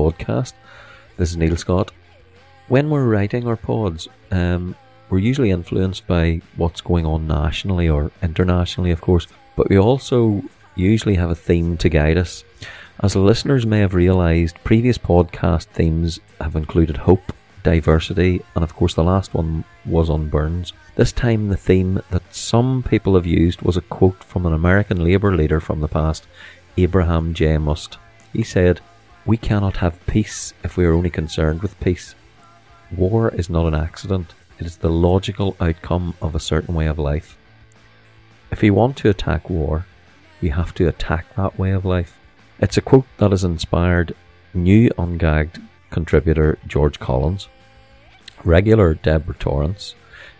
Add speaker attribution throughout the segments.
Speaker 1: podcast. This is Neil Scott. When we're writing our pods, we're usually influenced by what's going on nationally or internationally, of course, but we also usually have a theme to guide us. As the listeners may have realised, previous podcast themes have included hope, diversity, and of course the last one was on Burns. This time the theme that some people have used was a quote from an American Labour leader from the past, Abraham J. Must. He said, "We cannot have peace if we are only concerned with peace. War is not an accident, it is the logical outcome of a certain way of life. If we want to attack war, we have to attack that way of life." It's a quote that has inspired new Ungagged contributor George Collins, regular Deborah Torrance,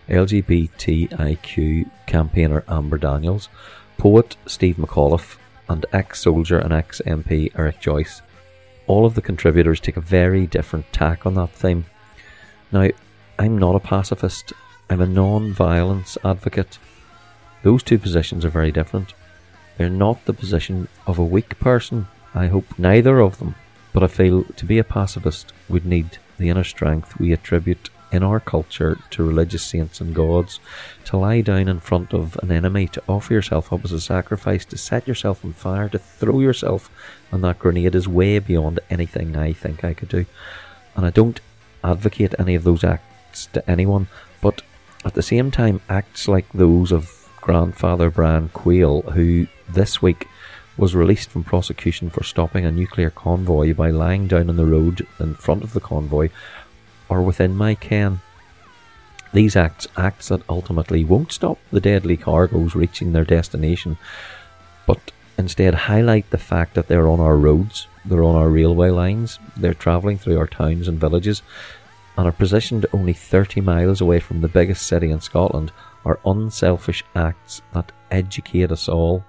Speaker 1: LGBTIQ campaigner Amber Daniels, poet Steve McAuliffe, and ex-soldier and ex-MP Eric Joyce. All of the contributors take a very different tack on that theme. Now, I'm not a pacifist, I'm a non-violence advocate. Those two positions are very different. They're not the position of a weak person, I hope neither of them. But I feel to be a pacifist would need the inner strength we attribute in our culture to religious saints and gods, to lie down in front of an enemy, to offer yourself up as a sacrifice, to set yourself on fire, to throw yourself on that grenade is way beyond anything I think I could do. And I don't advocate any of those acts to anyone, but at the same time, acts like those of grandfather Brian Quayle, who this week was released from prosecution for stopping a nuclear convoy by lying down on the road in front of the convoy, are within my ken. These acts that ultimately won't stop the deadly cargoes reaching their destination, but instead highlight the fact that they're on our roads, they're on our railway lines, they're travelling through our towns and villages, and are positioned only 30 miles away from the biggest city in Scotland, are unselfish acts that educate us all.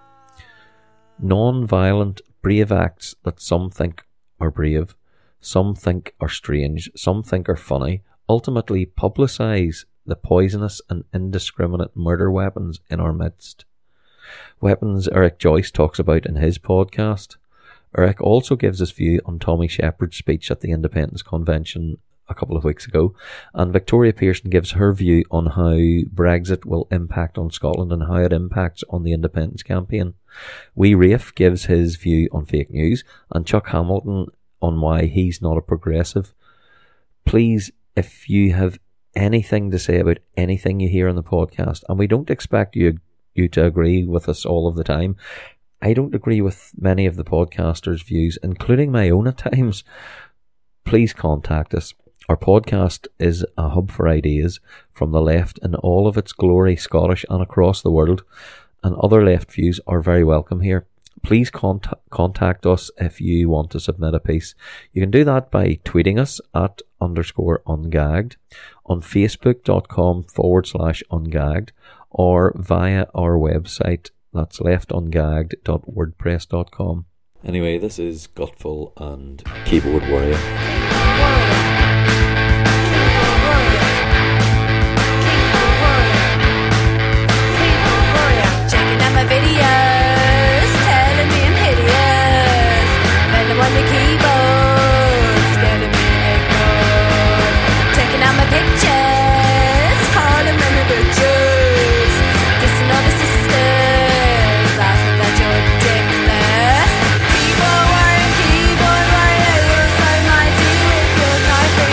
Speaker 1: Non-violent, brave acts that some think are brave, some think are strange, some think are funny, ultimately publicise the poisonous and indiscriminate murder weapons in our midst. Weapons Eric Joyce talks about in his podcast. Eric also gives his view on Tommy Sheppard's speech at the Independence Convention a couple of weeks ago, and Victoria Pearson gives her view on how Brexit will impact on Scotland and how it impacts on the independence campaign. Wee Rafe gives his view on fake news, and Chuck Hamilton on why he's not a progressive. Please, if you have anything to say about anything you hear on the podcast, and we don't expect you to agree with us all of the time. I don't agree with many of the podcasters' views, including my own at times. Please contact us. Our podcast is a hub for ideas from the left in all of its glory, Scottish and across the world, and other left views are very welcome here. Please contact us if you want to submit a piece. You can do that by tweeting us at _ungagged, on facebook.com/ungagged, or via our website, that's leftungagged.wordpress.com. Anyway, this is Gutful and Keyboard Warrior.
Speaker 2: Videos telling me I'm hideous, when I'm on the keyboard, scared of being ignored. Checking out my pictures, calling them the bitches, dissing all the sisters. I think that you're ridiculous. Keyboard warrior, you're so mighty with your typing.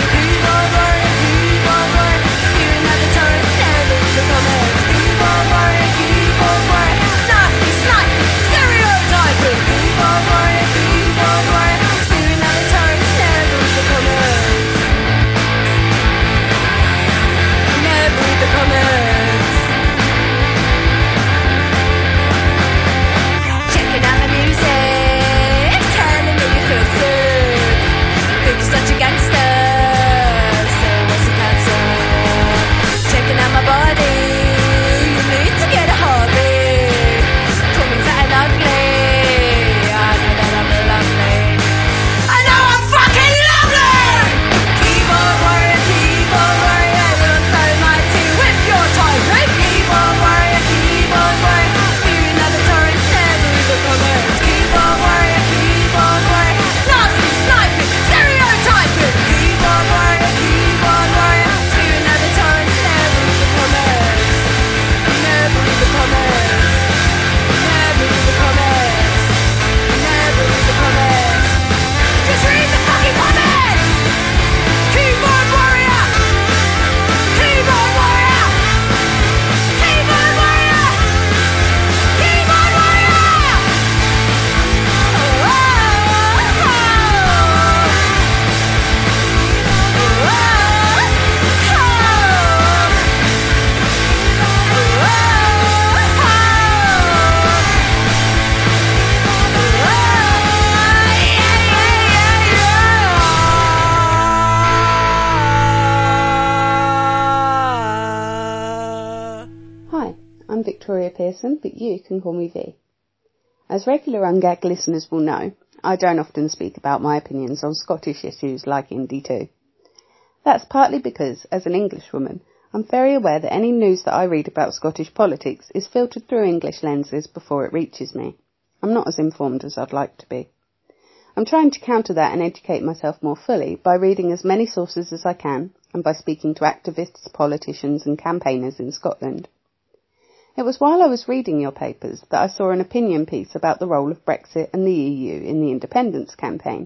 Speaker 3: Victoria Pearson, but you can call me V. As regular Ungag listeners will know, I don't often speak about my opinions on Scottish issues like Indie 2. That's partly because, as an Englishwoman, I'm very aware that any news that I read about Scottish politics is filtered through English lenses before it reaches me. I'm not as informed as I'd like to be. I'm trying to counter that and educate myself more fully by reading as many sources as I can and by speaking to activists, politicians and campaigners in Scotland. It was while I was reading your papers that I saw an opinion piece about the role of Brexit and the EU in the independence campaign.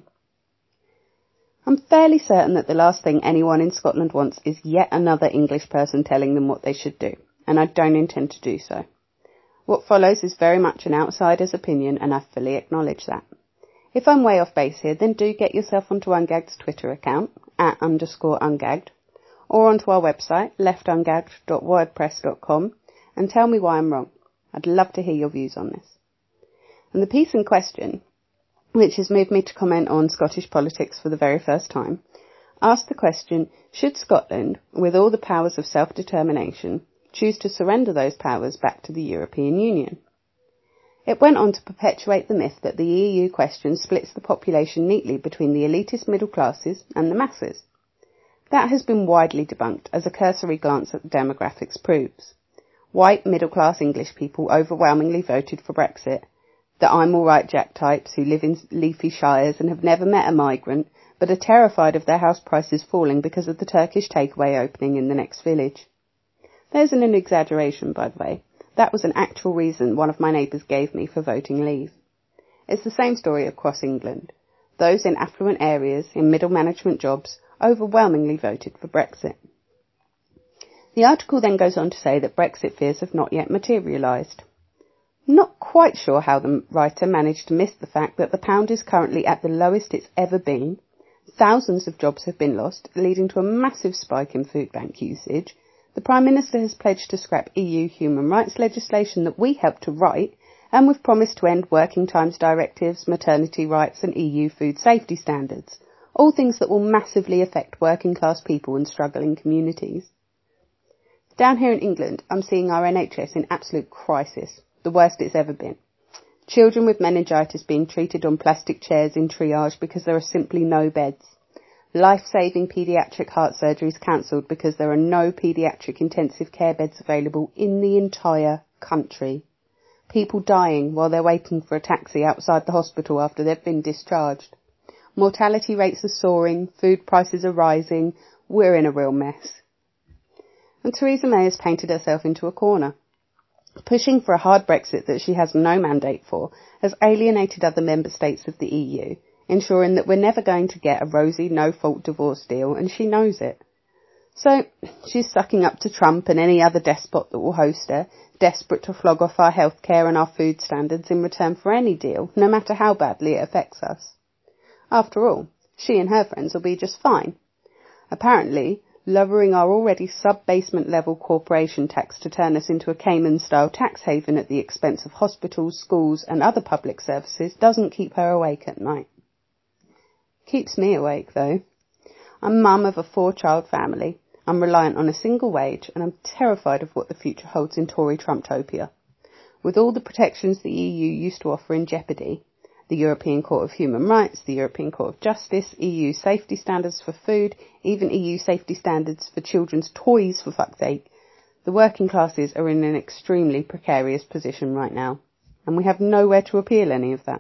Speaker 3: I'm fairly certain that the last thing anyone in Scotland wants is yet another English person telling them what they should do, and I don't intend to do so. What follows is very much an outsider's opinion, and I fully acknowledge that. If I'm way off base here, then do get yourself onto Ungag's Twitter account, @_ungagged, or onto our website, leftungagged.wordpress.com, and tell me why I'm wrong. I'd love to hear your views on this. And the piece in question, which has moved me to comment on Scottish politics for the very first time, asked the question, should Scotland, with all the powers of self-determination, choose to surrender those powers back to the European Union? It went on to perpetuate the myth that the EU question splits the population neatly between the elitist middle classes and the masses. That has been widely debunked, as a cursory glance at the demographics proves. White, middle-class English people overwhelmingly voted for Brexit. The I'm alright Jack types who live in leafy shires and have never met a migrant, but are terrified of their house prices falling because of the Turkish takeaway opening in the next village. There isn't an exaggeration, by the way. That was an actual reason one of my neighbours gave me for voting Leave. It's the same story across England. Those in affluent areas, in middle management jobs, overwhelmingly voted for Brexit. The article then goes on to say that Brexit fears have not yet materialised. Not quite sure how the writer managed to miss the fact that the pound is currently at the lowest it's ever been. Thousands of jobs have been lost, leading to a massive spike in food bank usage. The Prime Minister has pledged to scrap EU human rights legislation that we helped to write, and we've promised to end working times directives, maternity rights and EU food safety standards, all things that will massively affect working class people and struggling communities. Down here in England, I'm seeing our NHS in absolute crisis, the worst it's ever been. Children with meningitis being treated on plastic chairs in triage because there are simply no beds. Life-saving paediatric heart surgeries cancelled because there are no paediatric intensive care beds available in the entire country. People dying while they're waiting for a taxi outside the hospital after they've been discharged. Mortality rates are soaring, food prices are rising, we're in a real mess. And Theresa May has painted herself into a corner. Pushing for a hard Brexit that she has no mandate for has alienated other member states of the EU, ensuring that we're never going to get a rosy, no-fault divorce deal, and she knows it. So she's sucking up to Trump and any other despot that will host her, desperate to flog off our healthcare and our food standards in return for any deal, no matter how badly it affects us. After all, she and her friends will be just fine. Apparently, lowering our already sub-basement level corporation tax to turn us into a Cayman-style tax haven at the expense of hospitals, schools and other public services doesn't keep her awake at night. Keeps me awake, though. I'm mum of a 4-child family. I'm reliant on a single wage, and I'm terrified of what the future holds in Tory Trumptopia. With all the protections the EU used to offer in jeopardy, the European Court of Human Rights, the European Court of Justice, EU safety standards for food, even EU safety standards for children's toys, for fuck's sake, the working classes are in an extremely precarious position right now, and we have nowhere to appeal any of that.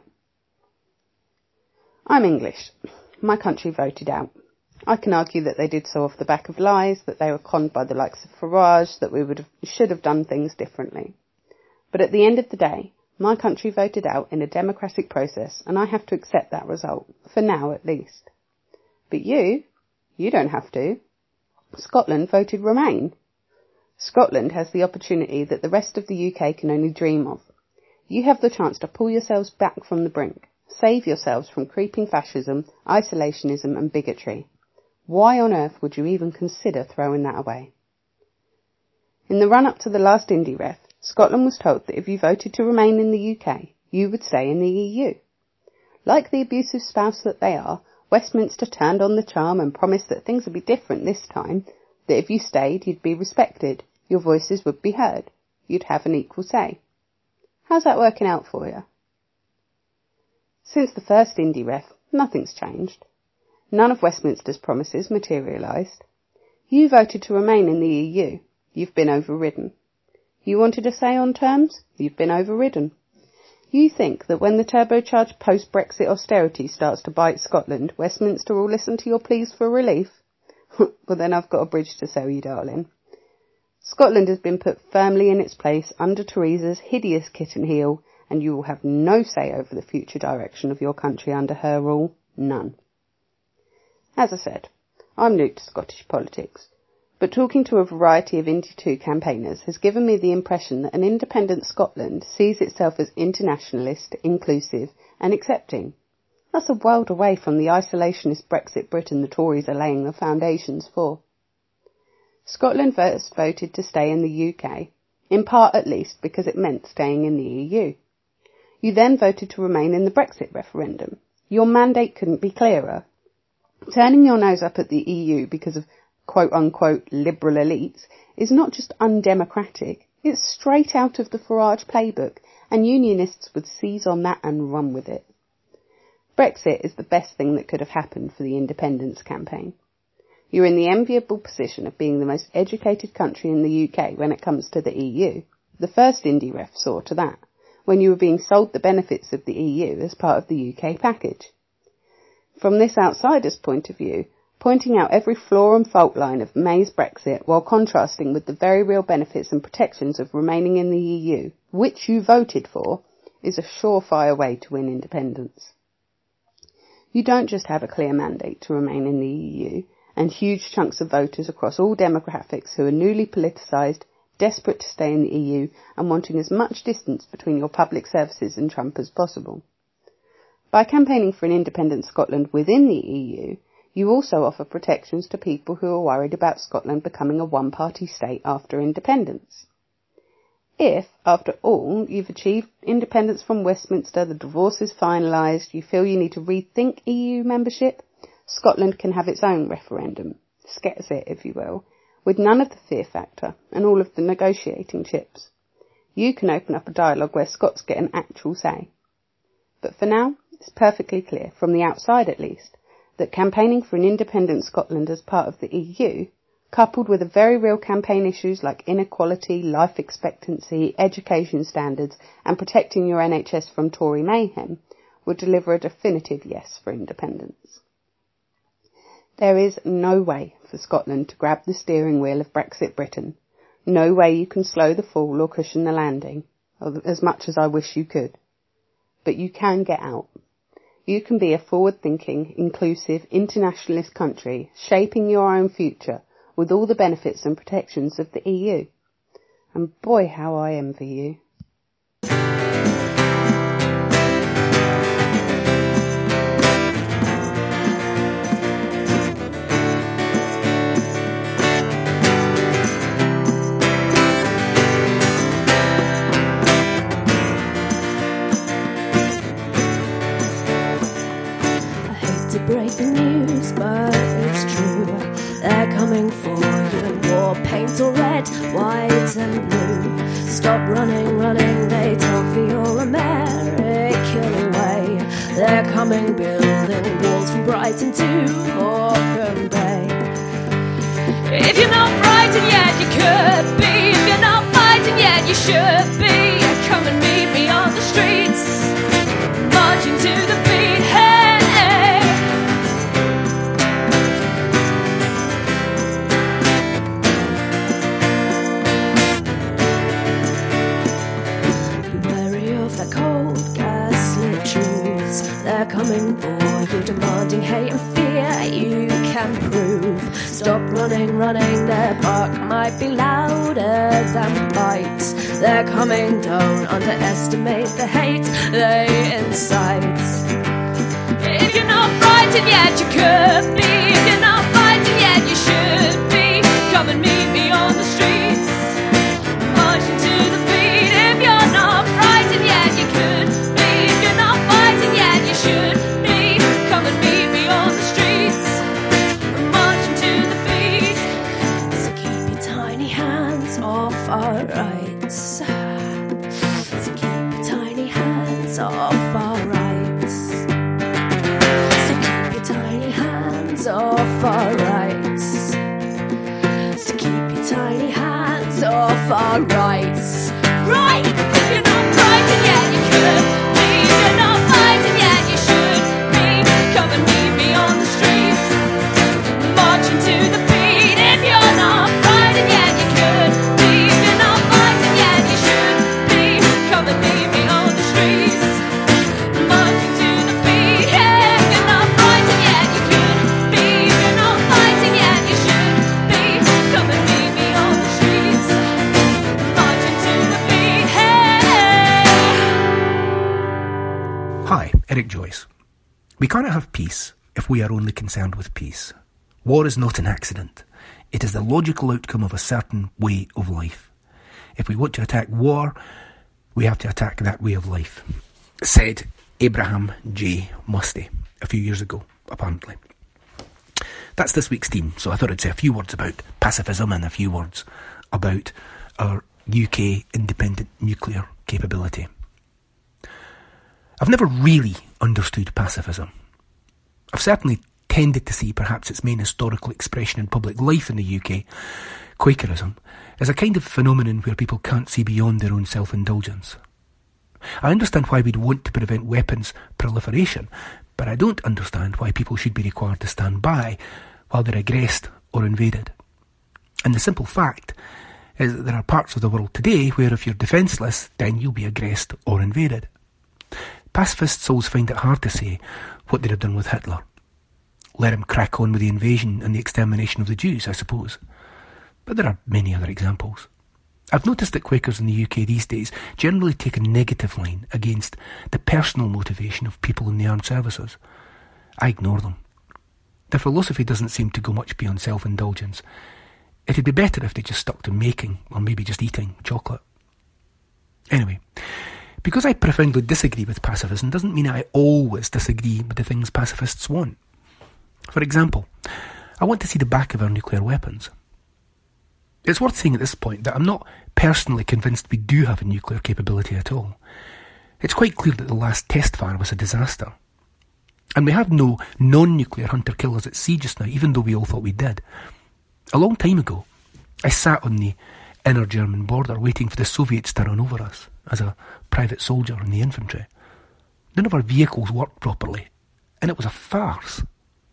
Speaker 3: I'm English. My country voted out. I can argue that they did so off the back of lies, that they were conned by the likes of Farage, that we should have done things differently. But at the end of the day, my country voted out in a democratic process, and I have to accept that result, for now at least. But you don't have to. Scotland voted Remain. Scotland has the opportunity that the rest of the UK can only dream of. You have the chance to pull yourselves back from the brink, save yourselves from creeping fascism, isolationism and bigotry. Why on earth would you even consider throwing that away? In the run-up to the last Indie Ref, Scotland was told that if you voted to remain in the UK, you would stay in the EU. Like the abusive spouse that they are, Westminster turned on the charm and promised that things would be different this time, that if you stayed, you'd be respected, your voices would be heard, you'd have an equal say. How's that working out for you? Since the first Indy ref, nothing's changed. None of Westminster's promises materialised. You voted to remain in the EU. You've been overridden. You wanted a say on terms. You've been overridden. You think that when the turbocharged post-Brexit austerity starts to bite Scotland, Westminster will listen to your pleas for relief? Well, then I've got a bridge to sell you, darling. Scotland has been put firmly in its place under Theresa's hideous kitten heel, and you will have no say over the future direction of your country under her rule. None. As I said, I'm new to Scottish politics, but talking to a variety of Indy 2 campaigners has given me the impression that an independent Scotland sees itself as internationalist, inclusive and accepting. That's a world away from the isolationist Brexit Britain the Tories are laying the foundations for. Scotland first voted to stay in the UK, in part at least because it meant staying in the EU. You then voted to remain in the Brexit referendum. Your mandate couldn't be clearer. Turning your nose up at the EU because of quote-unquote liberal elites is not just undemocratic, it's straight out of the Farage playbook, and unionists would seize on that and run with it. Brexit is the best thing that could have happened for the independence campaign. You're in the enviable position of being the most educated country in the UK when it comes to the EU. The first Indy ref saw to that, when you were being sold the benefits of the EU as part of the UK package. From this outsider's point of view, pointing out every flaw and fault line of May's Brexit while contrasting with the very real benefits and protections of remaining in the EU, which you voted for, is a surefire way to win independence. You don't just have a clear mandate to remain in the EU, and huge chunks of voters across all demographics who are newly politicised, desperate to stay in the EU and wanting as much distance between your public services and Trump as possible. By campaigning for an independent Scotland within the EU, you also offer protections to people who are worried about Scotland becoming a one-party state after independence. If, after all, you've achieved independence from Westminster, the divorce is finalised, you feel you need to rethink EU membership, Scotland can have its own referendum, Skexit if you will, with none of the fear factor and all of the negotiating chips. You can open up a dialogue where Scots get an actual say. But for now, it's perfectly clear, from the outside at least, that campaigning for an independent Scotland as part of the EU, coupled with a very real campaign issues like inequality, life expectancy, education standards and protecting your NHS from Tory mayhem, would deliver a definitive yes for independence. There is no way for Scotland to grab the steering wheel of Brexit Britain. No way you can slow the fall or cushion the landing, as much as I wish you could. But you can get out. You can be a forward-thinking, inclusive, internationalist country, shaping your own future with all the benefits and protections of the EU. And boy, how I envy you.
Speaker 4: Break the news, but it's true. They're coming for you in war paint or red, white and blue. Stop running, running, they talk for your American way. They're coming, building walls from Brighton to Morecambe Bay. If you're not frightened yet, you could be. If you're not fighting yet, you should be. Come and meet me on the streets, marching to the beat. Hey. They're coming for you, demanding hate and fear you can prove. Stop running, running, their bark might be louder than bite. They're coming, don't underestimate the hate they incite. If you're not frightened yet, you could be. If you're not fighting yet, you should be. Come and meet me on the streets, marching to the beat. If you're not frightened yet, you could be. If you're not fighting yet, you should be. Come and meet me on the streets, marching to the beat. So keep your tiny hands off our rights. rights. So keep your tiny hands off our rights. So keep your tiny hands off our rights. So keep your tiny hands off our rights. Right! If you're not frightened yet, you could be. If you're not fighting yet, you should be. Come and meet me on the streets, marching to the beat. If you're not fighting yet, you could be. If you're not fighting yet, you should be. Come and meet me on the streets, marching to the beat. If you're not fighting yet, you could be. If you're not fighting yet, you should be. Come and meet me on the streets, marching to the beat. Hey.
Speaker 5: Hi, Eric Joyce. We cannot have peace if we are only concerned with peace. War is not an accident. It is the logical outcome of a certain way of life. If we want to attack war, we have to attack that way of life, said Abraham J. Musty a few years ago, apparently. That's this week's theme, so I thought I'd say a few words about pacifism and a few words about our UK independent nuclear capability. I've never really understood pacifism. I've certainly tended to see perhaps its main historical expression in public life in the UK, Quakerism, as a kind of phenomenon where people can't see beyond their own self-indulgence. I understand why we'd want to prevent weapons proliferation, but I don't understand why people should be required to stand by while they're aggressed or invaded. And the simple fact is that there are parts of the world today where if you're defenceless, then you'll be aggressed or invaded. Pacifists always find it hard to say what they'd have done with Hitler. Let him crack on with the invasion and the extermination of the Jews, I suppose. But there are many other examples. I've noticed that Quakers in the UK these days generally take a negative line against the personal motivation of people in the armed services. I ignore them. Their philosophy doesn't seem to go much beyond self-indulgence. It'd be better if they just stuck to making, or maybe just eating, chocolate. Anyway, because I profoundly disagree with pacifism doesn't mean I always disagree with the things pacifists want. For example, I want to see the back of our nuclear weapons. It's worth saying at this point that I'm not personally convinced we do have a nuclear capability at all. It's quite clear that the last test fire was a disaster. And we have no non-nuclear hunter-killers at sea just now, even though we all thought we did. A long time ago, I sat on the inner German border waiting for the Soviets to run over us as a private soldier in the infantry. None of our vehicles worked properly, and it was a farce.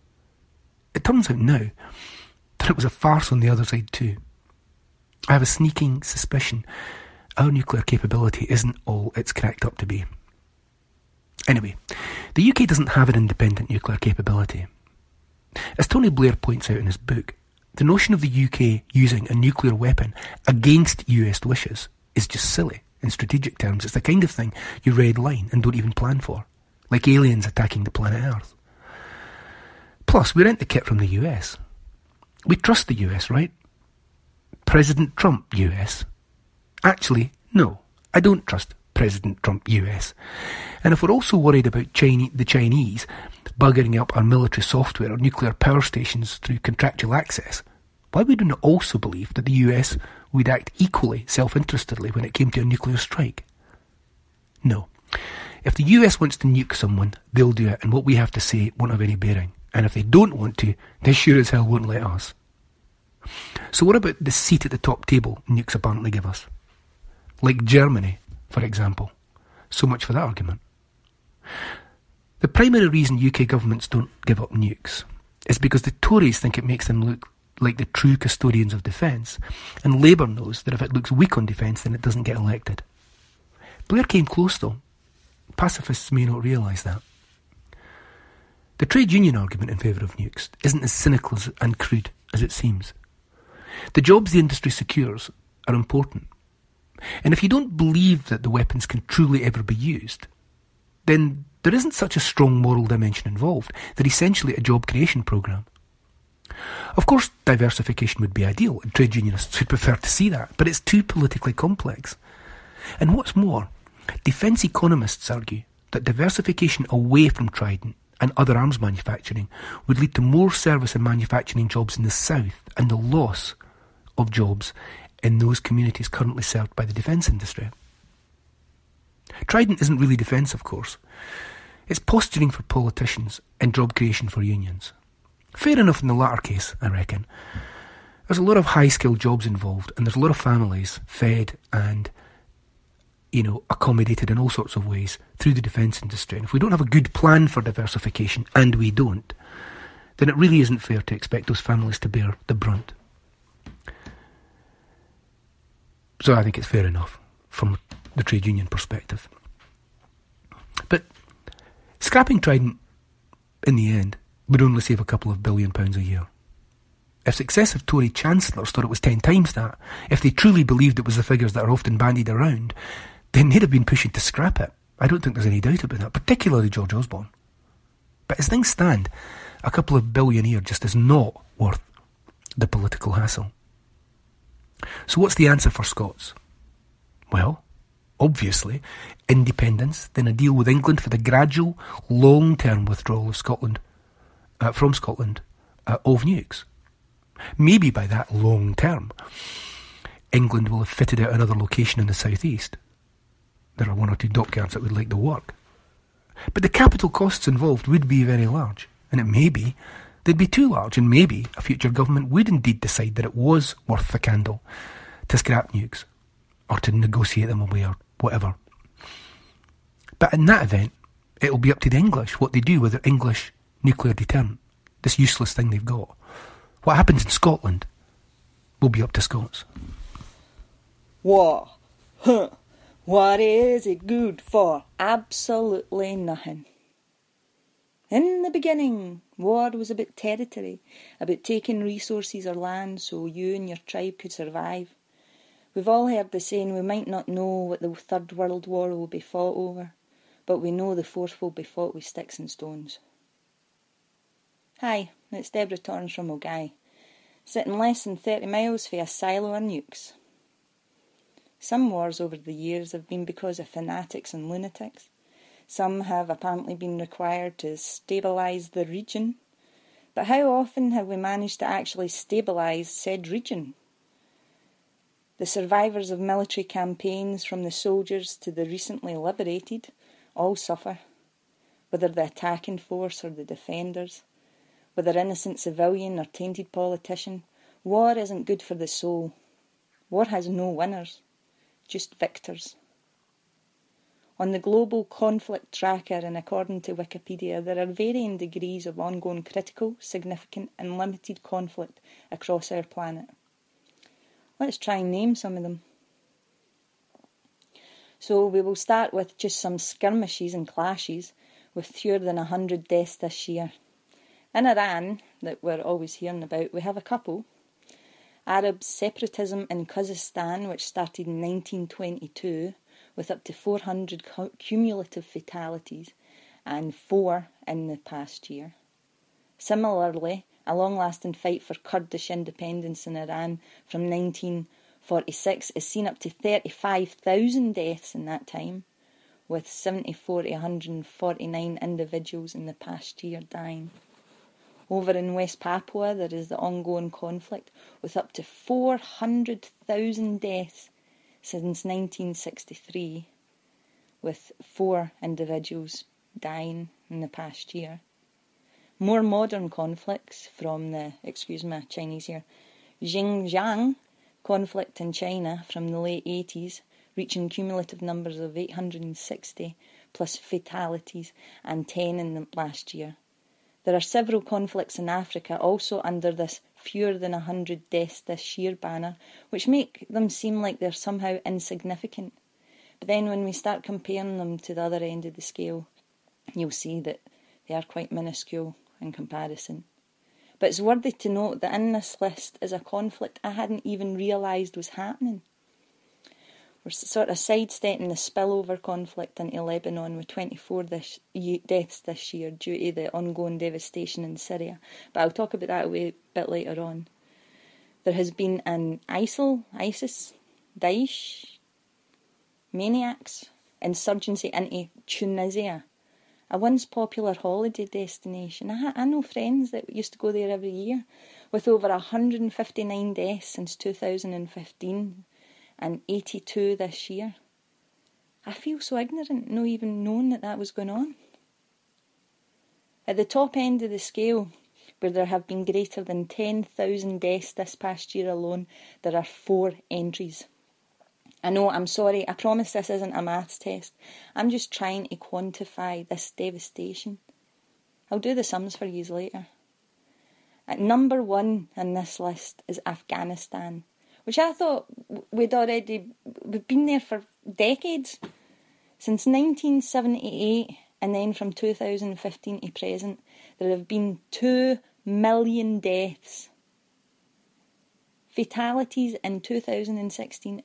Speaker 5: It turns out now that it was a farce on the other side too. I have a sneaking suspicion our nuclear capability isn't all it's cracked up to be. Anyway, the UK doesn't have an independent nuclear capability. As Tony Blair points out in his book, the notion of the UK using a nuclear weapon against US wishes is just silly. In strategic terms, it's the kind of thing you red line and don't even plan for, like aliens attacking the planet Earth. Plus, we rent the kit from the US. We trust the US, right? President Trump, US. Actually, no, I don't trust President Trump, US. And if we're also worried about the Chinese buggering up our military software or nuclear power stations through contractual access, why would we not also believe that the US would act equally self-interestedly when it came to a nuclear strike? No. If the US wants to nuke someone, they'll do it, and what we have to say won't have any bearing. And if they don't want to, they sure as hell won't let us. So what about the seat at the top table nukes apparently give us? Like Germany, for example. So much for that argument. The primary reason UK governments don't give up nukes is because the Tories think it makes them look like the true custodians of defence, and Labour knows that if it looks weak on defence, then it doesn't get elected. Blair came close though. Pacifists may not realise that. The trade union argument in favour of nukes isn't as cynical and crude as it seems. The jobs the industry secures are important. And if you don't believe that the weapons can truly ever be used, then there isn't such a strong moral dimension involved. They're essentially a job creation programme. Of course, diversification would be ideal, and trade unionists would prefer to see that, but it's too politically complex. And what's more, defence economists argue that diversification away from Trident and other arms manufacturing would lead to more service and manufacturing jobs in the south and the loss of jobs in those communities currently served by the defence industry. Trident isn't really defence, of course. It's posturing for politicians and job creation for unions. Fair enough in the latter case, I reckon. There's a lot of high-skilled jobs involved, and there's a lot of families fed and, accommodated in all sorts of ways through the defence industry. And if we don't have a good plan for diversification, and we don't, then it really isn't fair to expect those families to bear the brunt. So I think it's fair enough from the trade union perspective. But scrapping Trident, in the end, would only save a couple of £1 billion a year. If successive Tory chancellors thought it was 10 times that, if they truly believed it was the figures that are often bandied around, then they'd have been pushing to scrap it. I don't think there's any doubt about that, particularly George Osborne. But as things stand, a couple of billion a year just is not worth the political hassle. So what's the answer for Scots? Well, obviously, independence, then a deal with England for the gradual, long-term withdrawal of Scotland from Scotland of nukes. Maybe by that long term, England will have fitted out another location in the southeast. There are 1 or 2 dockyards that would like the work. But the capital costs involved would be very large, and it may be they'd be too large, and maybe a future government would indeed decide that it was worth the candle to scrap nukes, or to negotiate them away, or whatever. But in that event, it'll be up to the English what they do with their English nuclear deterrent, this useless thing they've got. What happens in Scotland will be up to Scots.
Speaker 6: War. What is it good for? Absolutely nothing. In the beginning, war was about territory, about taking resources or land so you and your tribe could survive. We've all heard the saying, we might not know what the Third World War will be fought over, but we know the Fourth will be fought with sticks and stones. Hi, it's Deborah Torrance from Milngavie, sitting less than 30 miles from a silo of nukes. Some wars over the years have been because of fanatics and lunatics. Some have apparently been required to stabilise the region. But how often have we managed to actually stabilise said region? The survivors of military campaigns, from the soldiers to the recently liberated, all suffer, whether the attacking force or the defenders. Whether innocent civilian or tainted politician, war isn't good for the soul. War has no winners, just victors. On the Global Conflict Tracker, and according to Wikipedia, there are varying degrees of ongoing critical, significant and limited conflict across our planet. Let's try and name some of them. So we will start with just some skirmishes and clashes, with fewer than 100 deaths this year. In Iran, that we're always hearing about, we have a couple. Arab separatism in Kazakhstan, which started in 1922, with up to 400 cumulative fatalities, and 4 in the past year. Similarly, a long-lasting fight for Kurdish independence in Iran from 1946 has seen up to 35,000 deaths in that time, with 74 to 149 individuals in the past year dying. Over in West Papua, there is the ongoing conflict, with up to 400,000 deaths since 1963, with 4 individuals dying in the past year. More modern conflicts from the, Chinese here, Xinjiang conflict in China from the late 80s, reaching cumulative numbers of 860 plus fatalities and 10 in the last year. There are several conflicts in Africa also under this fewer than 100 deaths this year banner, which make them seem like they're somehow insignificant. But then when we start comparing them to the other end of the scale, you'll see that they are quite minuscule in comparison. But it's worthy to note that in this list is a conflict I hadn't even realised was happening. We're sort of sidestepping the spillover conflict into Lebanon with 24 deaths this year due to the ongoing devastation in Syria. But I'll talk about that a bit later on. There has been an ISIS, Daesh, maniacs, insurgency into Tunisia, a once popular holiday destination. I know friends that used to go there every year. with over 159 deaths since 2015 and 82 this year. I feel so ignorant, not even knowing that was going on. At the top end of the scale, where there have been greater than 10,000 deaths this past year alone, there are 4 entries. I know, I'm sorry, I promise this isn't a maths test. I'm just trying to quantify this devastation. I'll do the sums for you later. At number 1 in this list is Afghanistan, which I thought we'd been there for decades. Since 1978, and then from 2015 to present, there have been 2 million deaths. Fatalities in 2016,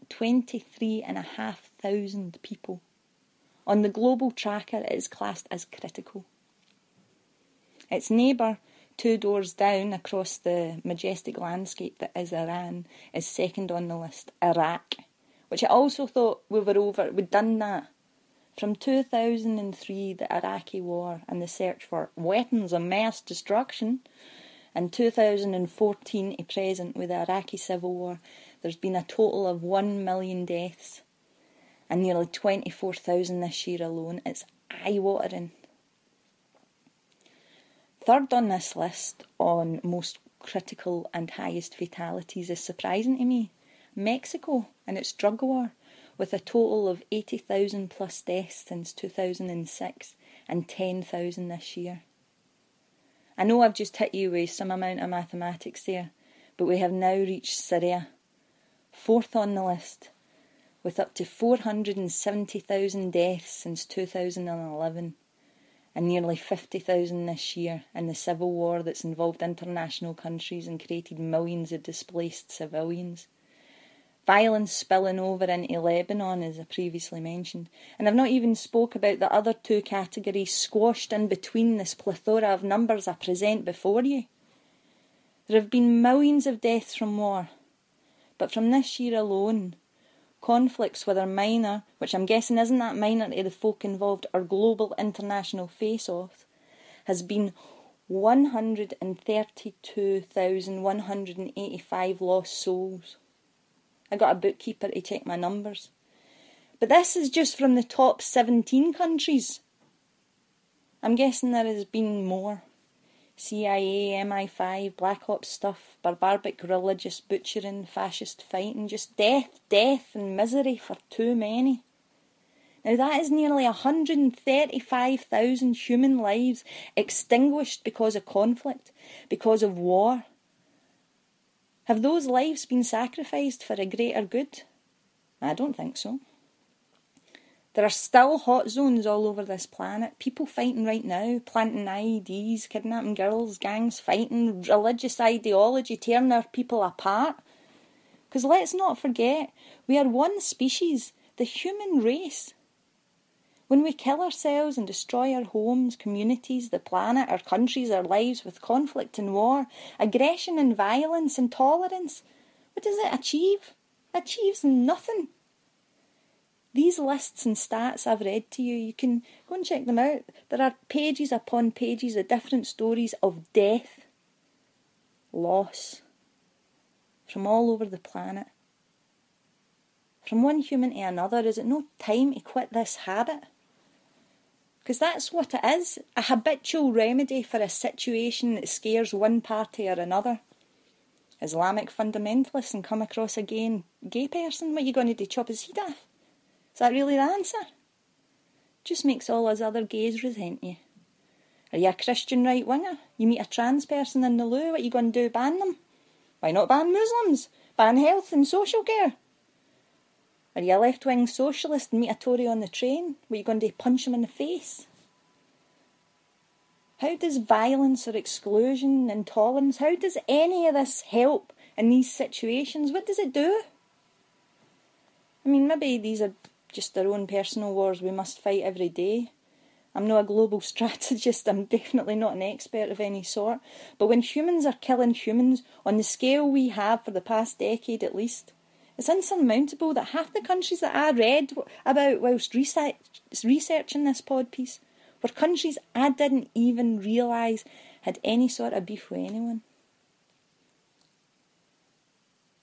Speaker 6: 23,500 people. On the global tracker, it is classed as critical. Its neighbour, 2 doors down across the majestic landscape that is Iran, is second on the list, Iraq, which I also thought we'd done that. From 2003, the Iraqi war and the search for weapons of mass destruction, and 2014 to present with the Iraqi civil war, there's been a total of 1 million deaths and nearly 24,000 this year alone. It's eye-watering. Third on this list on most critical and highest fatalities is surprising to me, Mexico and its drug war, with a total of 80,000 plus deaths since 2006 and 10,000 this year. I know I've just hit you with some amount of mathematics there, but we have now reached Syria, 4th on the list, with up to 470,000 deaths since 2011 and nearly 50,000 this year in the civil war that's involved international countries and created millions of displaced civilians. Violence spilling over into Lebanon, as I previously mentioned. And I've not even spoke about the other 2 categories squashed in between this plethora of numbers I present before you. There have been millions of deaths from war. But from this year alone, conflicts, whether minor, which I'm guessing isn't that minor to the folk involved, or global international face-off, has been 132,185 lost souls. I got a bookkeeper to check my numbers. But this is just from the top 17 countries. I'm guessing there has been more. CIA, MI5, Black Ops stuff, barbaric religious butchering, fascist fighting, just death and misery for too many. Now that is nearly 135,000 human lives extinguished because of conflict, because of war. Have those lives been sacrificed for a greater good? I don't think so. There are still hot zones all over this planet. People fighting right now, planting IEDs, kidnapping girls, gangs fighting, religious ideology tearing our people apart. Because let's not forget, we are one species, the human race. When we kill ourselves and destroy our homes, communities, the planet, our countries, our lives with conflict and war, aggression and violence, intolerance, what does it achieve? It achieves nothing. These lists and stats I've read to you, you can go and check them out. There are pages upon pages of different stories of death, loss, from all over the planet. From one human to another, is it no time to quit this habit? Because that's what it is, a habitual remedy for a situation that scares one party or another. Islamic fundamentalists and come across a gay person, what are you going to do, chop his head off? Is that really the answer? Just makes all us other gays resent you. Are you a Christian right-winger? You meet a trans person in the loo, what are you going to do, ban them? Why not ban Muslims? Ban health and social care? Are you a left-wing socialist and meet a Tory on the train? What are you going to do, punch him in the face? How does violence or exclusion, intolerance, how does any of this help in these situations? What does it do? I mean, maybe these are just their own personal wars we must fight every day. I'm not a global strategist, I'm definitely not an expert of any sort. But when humans are killing humans on the scale we have for the past decade at least, it's insurmountable that half the countries that I read about whilst researching this pod piece were countries I didn't even realise had any sort of beef with anyone.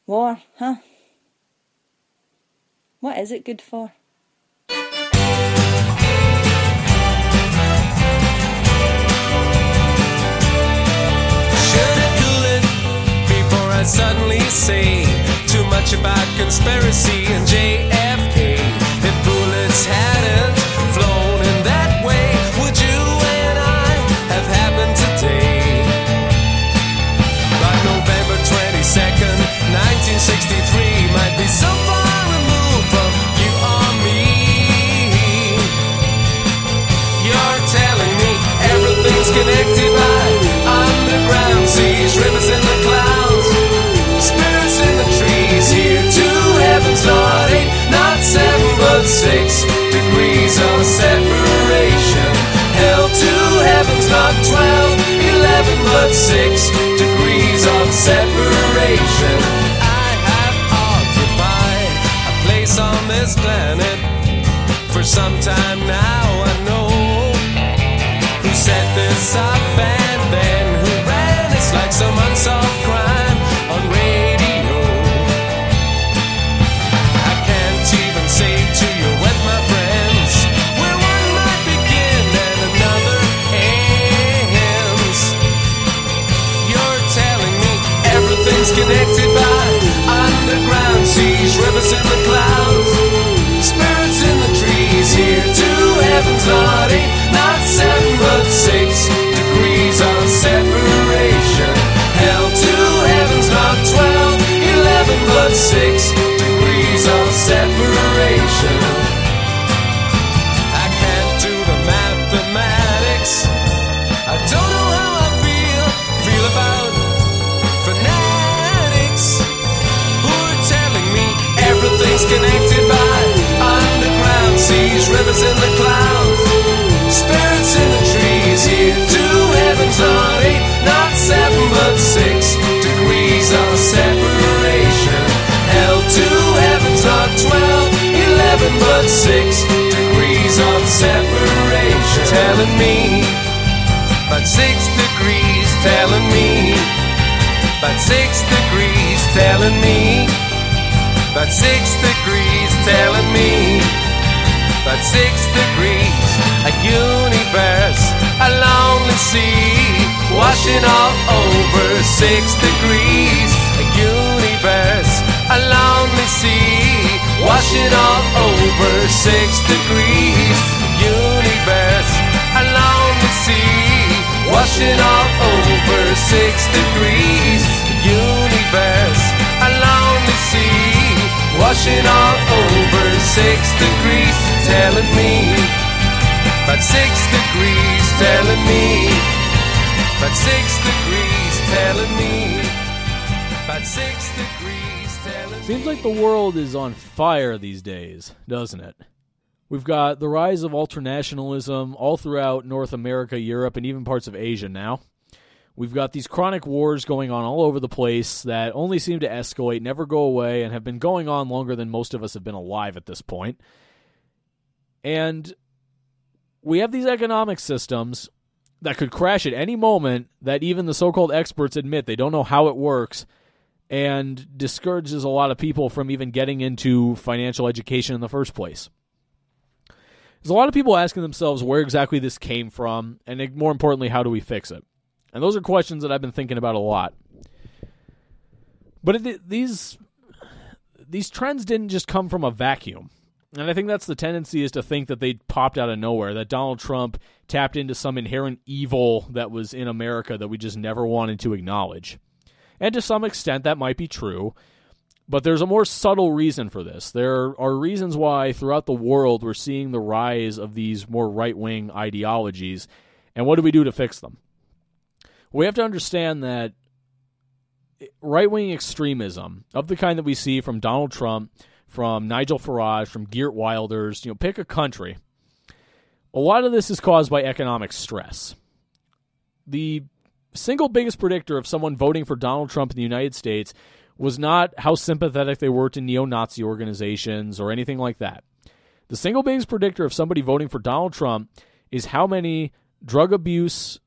Speaker 6: War, huh? What is it good for?
Speaker 7: I suddenly say too much about conspiracy and JFK. If bullets hadn't flown in that way, would you and I have happened today? By November 22nd, 1963 might be so far removed from you or me. You're telling me everything's connected by underground seas, rivers in the clouds, spirits in the trees. Here to heaven's Lord, 8, not 7 but 6 degrees of separation. Hell to heaven's not 12, 11 but 6 degrees of separation. I have occupied a place on this planet for some time now. I know who set this up and then who ran. It's like some unsolved crime on radio. I can't even say to you with my friends where one might begin and another ends. You're telling me everything's connected by underground seas, rivers in the clouds, spirits in the trees. Here to heaven's Lord, 8, not 7 but 6 degrees of separation. Hell to heaven's not 12, 11 but 6 degrees of separation. I can't do the mathematics. I don't know how I feel about fanatics who are telling me everything's connected by underground seas, rivers in the clouds, spirits in the trees. Here to heaven's Lord, 8, not 7 but 6 degrees of separation. Hell to heaven's not 12, 11 but 6 degrees of separation. Telling me about 6 degrees, telling me about 6 degrees, telling me about 6 degrees, telling me about 6 degrees. A universe, a lonely sea, washing all over 6 degrees. A universe, a lonely sea, washing all over 6 degrees. Universe, a lonely sea, washing all over 6 degrees. Universe, a lonely sea, washing all over 6 degrees. Telling me about 6 degrees, telling me about 6 degrees, telling me about 6 degrees, telling me.
Speaker 8: Seems like the world is on fire these days, doesn't it? We've got the rise of ultranationalism all throughout North America, Europe, and even parts of Asia now. We've got these chronic wars going on all over the place that only seem to escalate, never go away, and have been going on longer than most of us have been alive at this point. And we have these economic systems that could crash at any moment that even the so-called experts admit they don't know how it works, and discourages a lot of people from even getting into financial education in the first place. There's a lot of people asking themselves where exactly this came from, and more importantly, how do we fix it? And those are questions that I've been thinking about a lot. But these trends didn't just come from a vacuum. And I think that's the tendency, is to think that they popped out of nowhere, that Donald Trump tapped into some inherent evil that was in America that we just never wanted to acknowledge. And to some extent, that might be true. But there's a more subtle reason for this. There are reasons why throughout the world we're seeing the rise of these more right-wing ideologies. And what do we do to fix them? We have to understand that right-wing extremism, of the kind that we see from Donald Trump, from Nigel Farage, from Geert Wilders, pick a country. A lot of this is caused by economic stress. The single biggest predictor of someone voting for Donald Trump in the United States was not how sympathetic they were to neo-Nazi organizations or anything like that. The single biggest predictor of somebody voting for Donald Trump is how many drug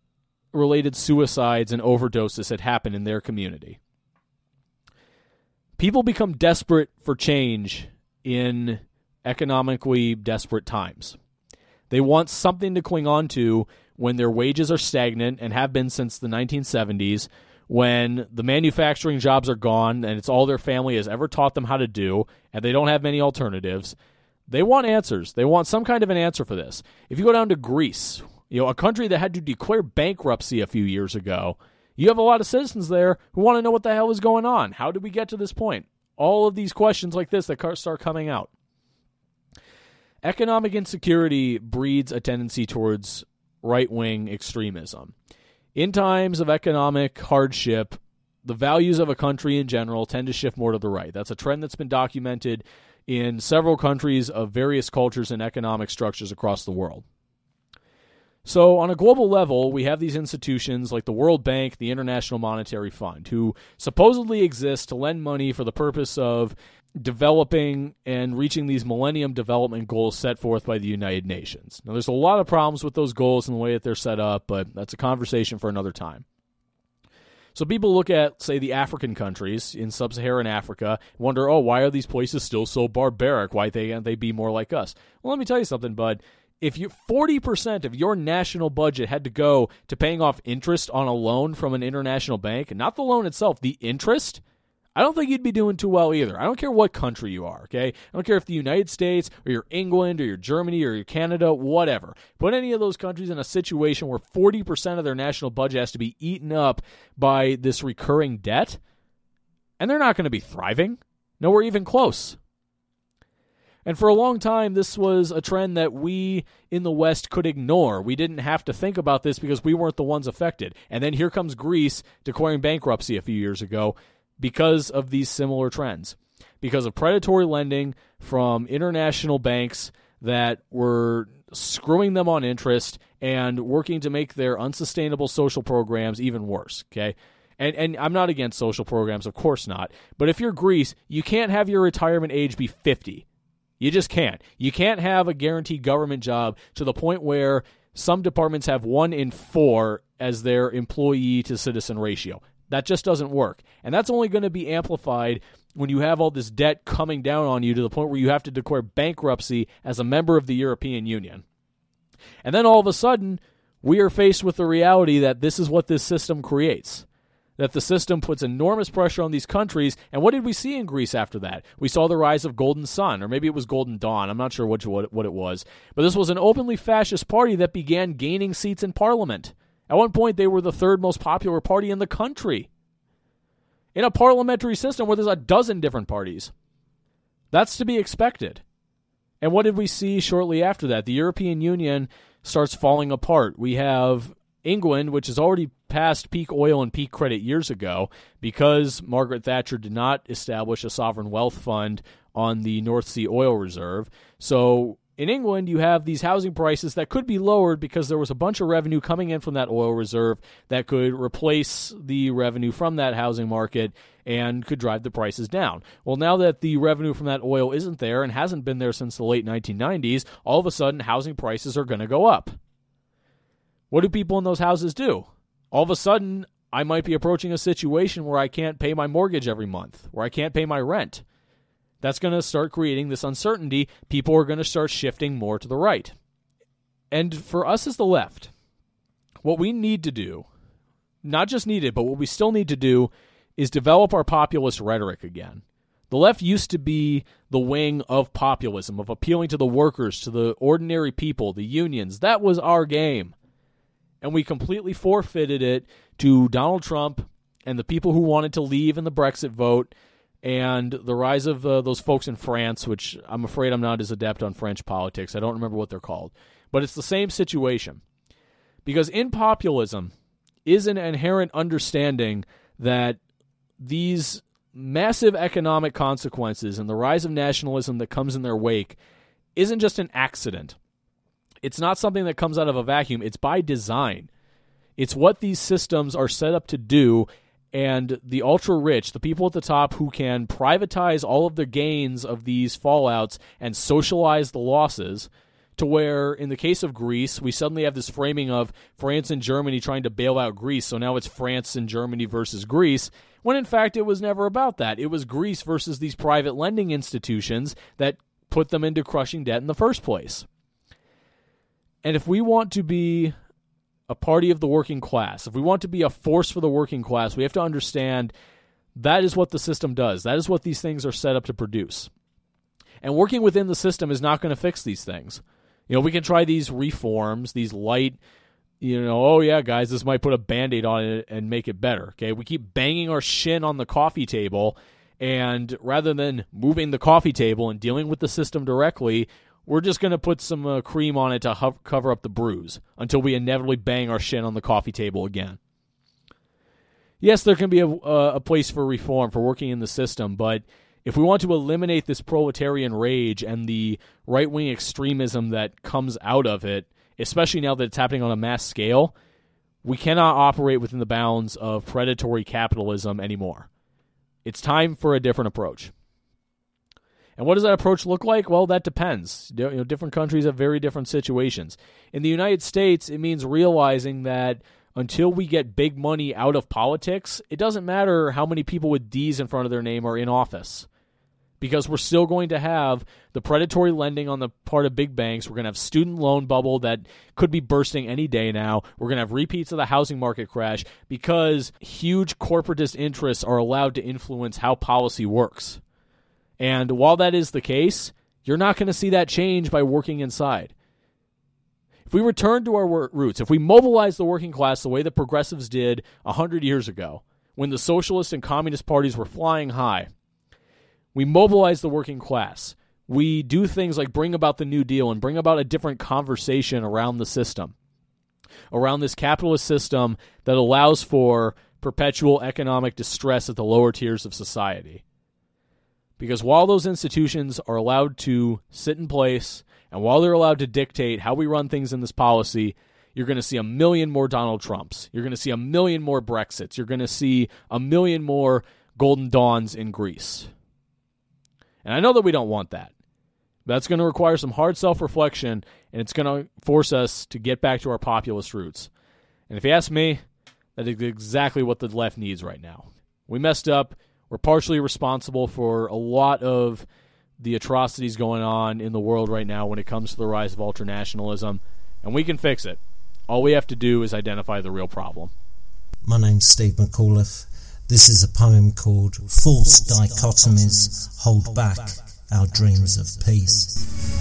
Speaker 8: abuse-related suicides and overdoses had happened in their community. People become desperate for change in economically desperate times. They want something to cling on to when their wages are stagnant and have been since the 1970s, when the manufacturing jobs are gone and it's all their family has ever taught them how to do, and they don't have many alternatives. They want answers. They want some kind of an answer for this. If you go down to Greece, a country that had to declare bankruptcy a few years ago, you have a lot of citizens there who want to know what the hell is going on. How did we get to this point? All of these questions like this that start coming out. Economic insecurity breeds a tendency towards right-wing extremism. In times of economic hardship, the values of a country in general tend to shift more to the right. That's a trend that's been documented in several countries of various cultures and economic structures across the world. So on a global level, we have these institutions like the World Bank, the International Monetary Fund, who supposedly exist to lend money for the purpose of developing and reaching these Millennium Development Goals set forth by the United Nations. Now, there's a lot of problems with those goals and the way that they're set up, but that's a conversation for another time. So people look at, say, the African countries in sub-Saharan Africa, wonder, why are these places still so barbaric? Why can't they be more like us? Well, let me tell you something, bud. If 40% of your national budget had to go to paying off interest on a loan from an international bank, not the loan itself, the interest, I don't think you'd be doing too well either. I don't care what country you are, okay? I don't care if the United States or you're England or you're Germany or you're Canada, whatever. Put any of those countries in a situation where 40% of their national budget has to be eaten up by this recurring debt, and they're not going to be thriving. Nowhere even close. And for a long time, this was a trend that we in the West could ignore. We didn't have to think about this because we weren't the ones affected. And then here comes Greece declaring bankruptcy a few years ago because of these similar trends. Because of predatory lending from international banks that were screwing them on interest and working to make their unsustainable social programs even worse, okay? And I'm not against social programs, of course not. But if you're Greece, you can't have your retirement age be 50. You just can't. You can't have a guaranteed government job to the point where some departments have 1 in 4 as their employee-to-citizen ratio. That just doesn't work. And that's only going to be amplified when you have all this debt coming down on you to the point where you have to declare bankruptcy as a member of the European Union. And then all of a sudden, we are faced with the reality that this is what this system creates. That the system puts enormous pressure on these countries. And what did we see in Greece after that? We saw the rise of Golden Sun, or maybe it was Golden Dawn. I'm not sure what it was. But this was an openly fascist party that began gaining seats in parliament. At one point, they were the 3rd most popular party in the country. In a parliamentary system where there's a dozen different parties. That's to be expected. And what did we see shortly after that? The European Union starts falling apart. We have England, which has already passed peak oil and peak credit years ago because Margaret Thatcher did not establish a sovereign wealth fund on the North Sea oil reserve. So in England, you have these housing prices that could be lowered because there was a bunch of revenue coming in from that oil reserve that could replace the revenue from that housing market and could drive the prices down. Well, now that the revenue from that oil isn't there and hasn't been there since the late 1990s, all of a sudden housing prices are going to go up. What do people in those houses do? All of a sudden, I might be approaching a situation where I can't pay my mortgage every month, where I can't pay my rent. That's going to start creating this uncertainty. People are going to start shifting more to the right. And for us as the left, what we need to do, not just needed, but what we still need to do is develop our populist rhetoric again. The left used to be the wing of populism, of appealing to the workers, to the ordinary people, the unions. That was our game. And we completely forfeited it to Donald Trump and the people who wanted to leave in the Brexit vote and the rise of those folks in France, which I'm afraid I'm not as adept on French politics. I don't remember what they're called. But it's the same situation. Because in populism is an inherent understanding that these massive economic consequences and the rise of nationalism that comes in their wake isn't just an accident. It's not something that comes out of a vacuum. It's by design. It's what these systems are set up to do, and the ultra-rich, the people at the top who can privatize all of the gains of these fallouts and socialize the losses, to where, in the case of Greece, we suddenly have this framing of France and Germany trying to bail out Greece, so now it's France and Germany versus Greece, when in fact it was never about that. It was Greece versus these private lending institutions that put them into crushing debt in the first place. And if we want to be a party of the working class, if we want to be a force for the working class, we have to understand that is what the system does. That is what these things are set up to produce. And working within the system is not going to fix these things. We can try these reforms, these light, oh yeah, guys, this might put a Band-Aid on it and make it better. Okay, we keep banging our shin on the coffee table, and rather than moving the coffee table and dealing with the system directly, we're just going to put some cream on it to cover up the bruise until we inevitably bang our shin on the coffee table again. Yes, there can be a place for reform, for working in the system, but if we want to eliminate this proletarian rage and the right-wing extremism that comes out of it, especially now that it's happening on a mass scale, we cannot operate within the bounds of predatory capitalism anymore. It's time for a different approach. And what does that approach look like? Well, that depends. Different countries have very different situations. In the United States, it means realizing that until we get big money out of politics, it doesn't matter how many people with D's in front of their name are in office. Because we're still going to have the predatory lending on the part of big banks. We're going to have student loan bubble that could be bursting any day now. We're going to have repeats of the housing market crash because huge corporatist interests are allowed to influence how policy works. And while that is the case, you're not going to see that change by working inside. If we return to our roots, if we mobilize the working class the way the progressives did 100 years ago, when the socialist and communist parties were flying high, we mobilize the working class. We do things like bring about the New Deal and bring about a different conversation around the system, around this capitalist system that allows for perpetual economic distress at the lower tiers of society. Because while those institutions are allowed to sit in place, and while they're allowed to dictate how we run things in this policy, you're going to see 1 million more Donald Trumps. You're going to see 1 million more Brexits. You're going to see 1 million more Golden Dawns in Greece. And I know that we don't want that. That's going to require some hard self-reflection, and it's going to force us to get back to our populist roots. And if you ask me, that is exactly what the left needs right now. We messed up. We're partially responsible for a lot of the atrocities going on in the world right now when it comes to the rise of ultranationalism, and we can fix it. All we have to do is identify the real problem.
Speaker 9: My name's Steve McAuliffe. This is a poem called False Dichotomies Hold Back Our Dreams of Peace.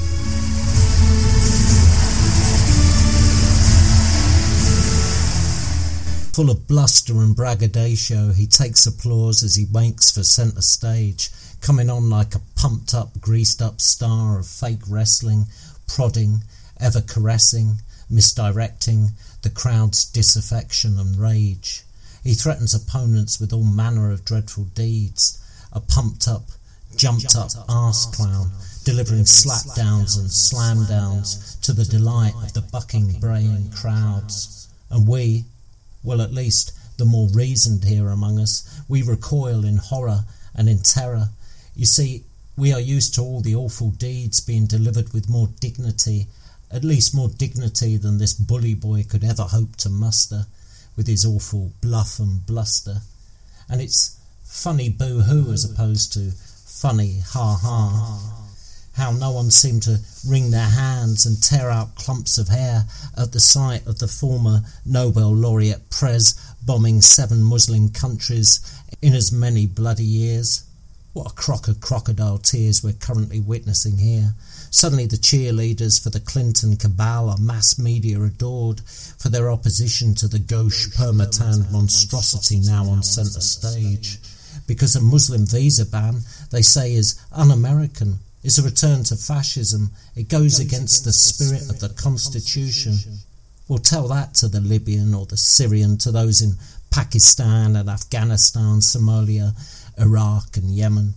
Speaker 9: Full of bluster and braggadocio, he takes applause as he makes for centre stage, coming on like a pumped-up, greased-up star of fake wrestling, prodding, ever caressing, misdirecting the crowd's disaffection and rage. He threatens opponents with all manner of dreadful deeds, a pumped-up, jumped-up arse clown, delivering slap-downs and slam-downs to the delight of the bucking, braying crowds. And we, well, at least the more reasoned here among us, we recoil in horror and in terror. You see, we are used to all the awful deeds being delivered with more dignity, at least more dignity than this bully boy could ever hope to muster, with his awful bluff and bluster. And it's funny boo-hoo as opposed to funny ha-ha. How no one seemed to wring their hands and tear out clumps of hair at the sight of the former Nobel laureate Prez bombing 7 Muslim countries in as many bloody years. What a crock of crocodile tears we're currently witnessing here. Suddenly the cheerleaders for the Clinton cabal are mass media adored for their opposition to the gauche Permatan monstrosity now on centre stage. Because a Muslim visa ban, they say, is un-American, is a return to fascism. It goes against the spirit of the Constitution. We'll tell that to the Libyan or the Syrian, to those in Pakistan and Afghanistan, Somalia, Iraq and Yemen.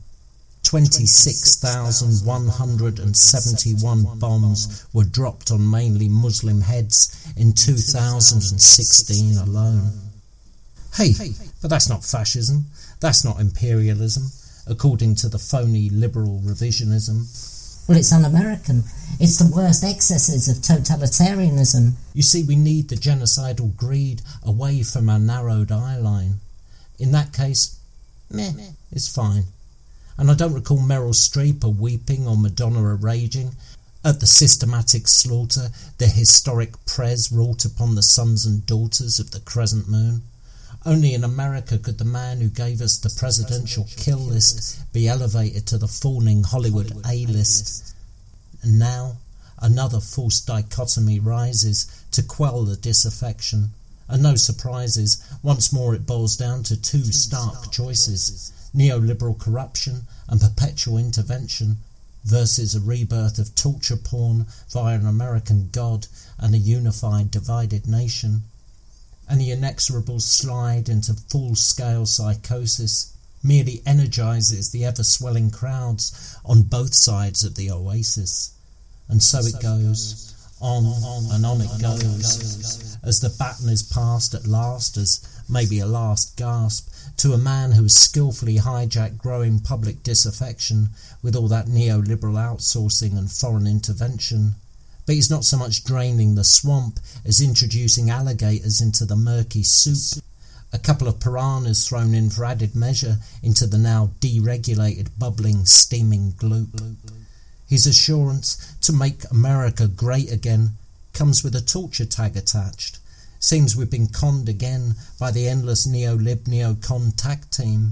Speaker 9: 26,171 bombs were dropped on mainly Muslim heads in 2016 alone. Hey, but that's not fascism. That's not imperialism, according to the phony liberal revisionism.
Speaker 10: Well, it's un-American. It's the worst excesses of totalitarianism.
Speaker 9: You see, we need the genocidal greed away from our narrowed eye line. In that case, Meh, it's fine. And I don't recall Meryl Streep a weeping or Madonna a raging at the systematic slaughter the historic Prez wrought upon the sons and daughters of the crescent moon. Only in America could the man who gave us the presidential kill list be elevated to the fawning Hollywood A-list. And now another false dichotomy rises to quell the disaffection. And no surprises, once more it boils down to two stark choices: neoliberal corruption and perpetual intervention versus a rebirth of torture porn via an American God and a unified divided nation. And the inexorable slide into full-scale psychosis merely energises the ever-swelling crowds on both sides of the oasis. And so it goes, on and on it goes, as the baton is passed at last, as maybe a last gasp, to a man who has skillfully hijacked growing public disaffection with all that neoliberal outsourcing and foreign intervention. But he's not so much draining the swamp as introducing alligators into the murky soup. A couple of piranhas thrown in for added measure into the now deregulated, bubbling, steaming gloop. His assurance to make America great again comes with a torture tag attached. Seems we've been conned again by the endless neo-lib, neo-con tag team.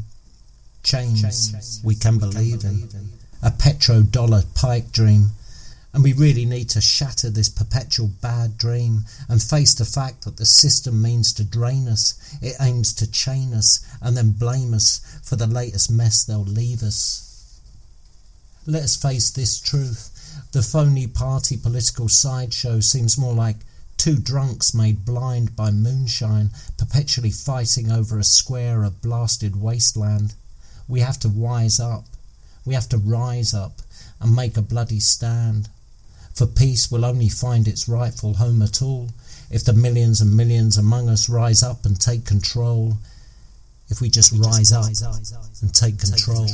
Speaker 9: Chains we can believe in. A petrodollar pipe dream. And we really need to shatter this perpetual bad dream and face the fact that the system means to drain us. It aims to chain us and then blame us for the latest mess they'll leave us. Let us face this truth. The phony party political sideshow seems more like two drunks made blind by moonshine, perpetually fighting over a square of blasted wasteland. We have to wise up. We have to rise up and make a bloody stand. For peace will only find its rightful home at all if the millions and millions among us rise up and take control. If we just rise up and take control.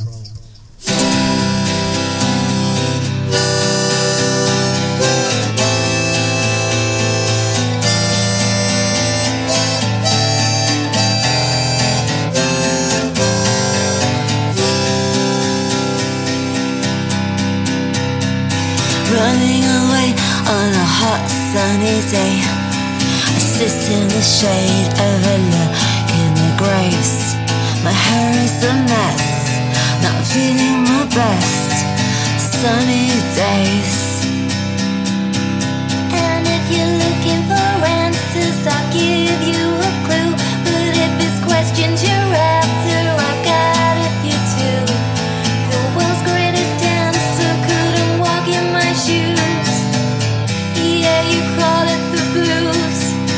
Speaker 11: Running away on a hot sunny day, I sit in the shade, overlook in the graves. My hair is a mess, not feeling my best. Sunny days. And if you're looking for answers, I'll give you a clue. But if it's questions you're after, I've got a few too. The world's greatest dancer couldn't walk in my shoes. Yeah, you call it the blues.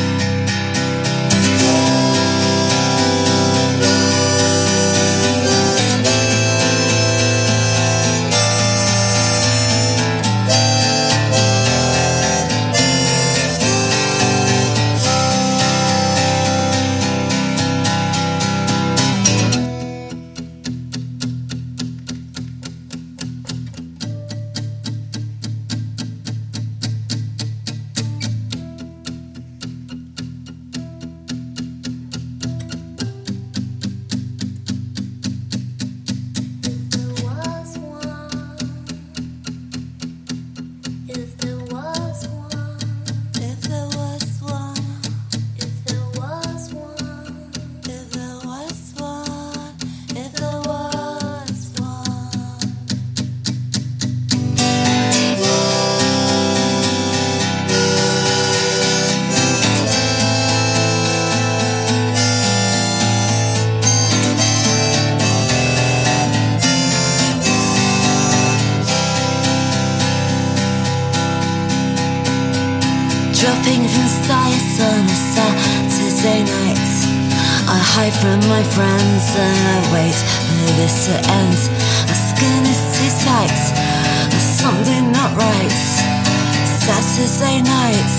Speaker 11: Dropping from science on a Saturday night, I hide from my friends and I wait for this to end. My skin is too tight, there's something not right. Saturday night.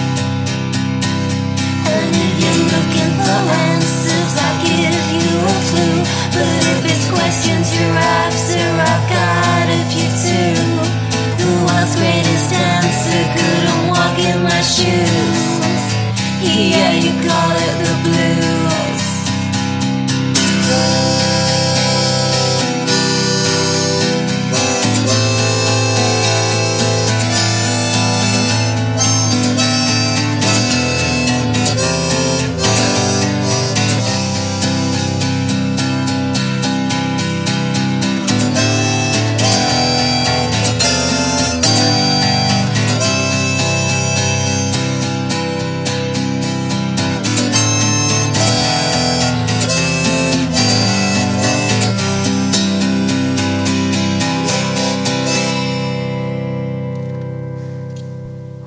Speaker 11: And if you're looking for answers, I'll give you a clue. But if it's questions you're after, I've got a few too. The world's greatest dancer couldn't walk in my shoes. Yeah, you call it the blues.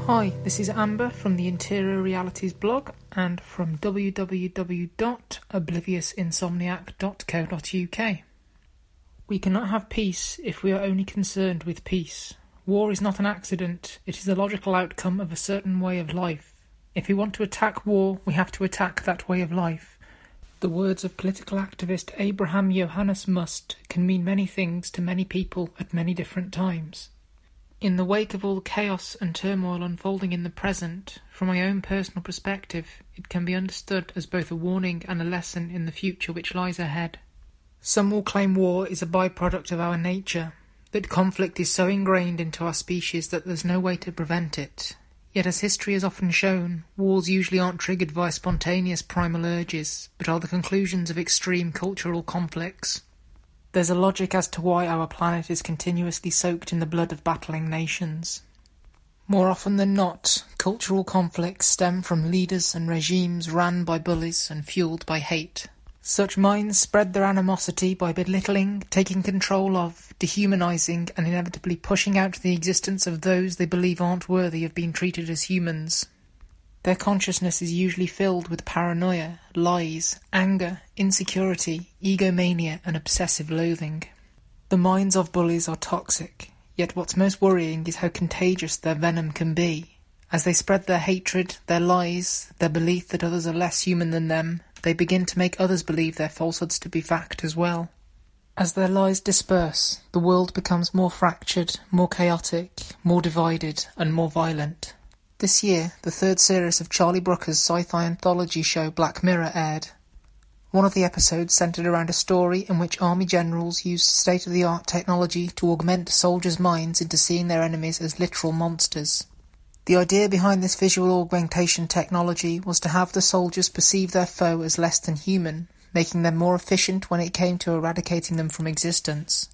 Speaker 12: Hi, this is Amber from the Interior Realities blog and from www.obliviousinsomniac.co.uk. We cannot have peace if we are only concerned with peace. War is not an accident, it is the logical outcome of a certain way of life. If we want to attack war, we have to attack that way of life. The words of political activist Abraham Johannes Must can mean many things to many people at many different times. In the wake of all the chaos and turmoil unfolding in the present, from my own personal perspective, it can be understood as both a warning and a lesson in the future which lies ahead. Some will claim war is a byproduct of our nature, that conflict is so ingrained into our species that there's no way to prevent it. Yet as history has often shown, wars usually aren't triggered by spontaneous primal urges, but are the conclusions of extreme cultural conflicts. There's a logic as to why our planet is continuously soaked in the blood of battling nations. More often than not, cultural conflicts stem from leaders and regimes ran by bullies and fueled by hate. Such minds spread their animosity by belittling, taking control of, dehumanizing, and inevitably pushing out the existence of those they believe aren't worthy of being treated as humans. Their consciousness is usually filled with paranoia, lies, anger, insecurity, egomania, and obsessive loathing. The minds of bullies are toxic, yet what's most worrying is how contagious their venom can be. As they spread their hatred, their lies, their belief that others are less human than them, they begin to make others believe their falsehoods to be fact as well. As their lies disperse, the world becomes more fractured, more chaotic, more divided, and more violent. This year, the third series of Charlie Brooker's sci-fi anthology show Black Mirror aired. One of the episodes centred around a story in which army generals used state-of-the-art technology to augment soldiers' minds into seeing their enemies as literal monsters. The idea behind this visual augmentation technology was to have the soldiers perceive their foe as less than human, making them more efficient when it came to eradicating them from existence.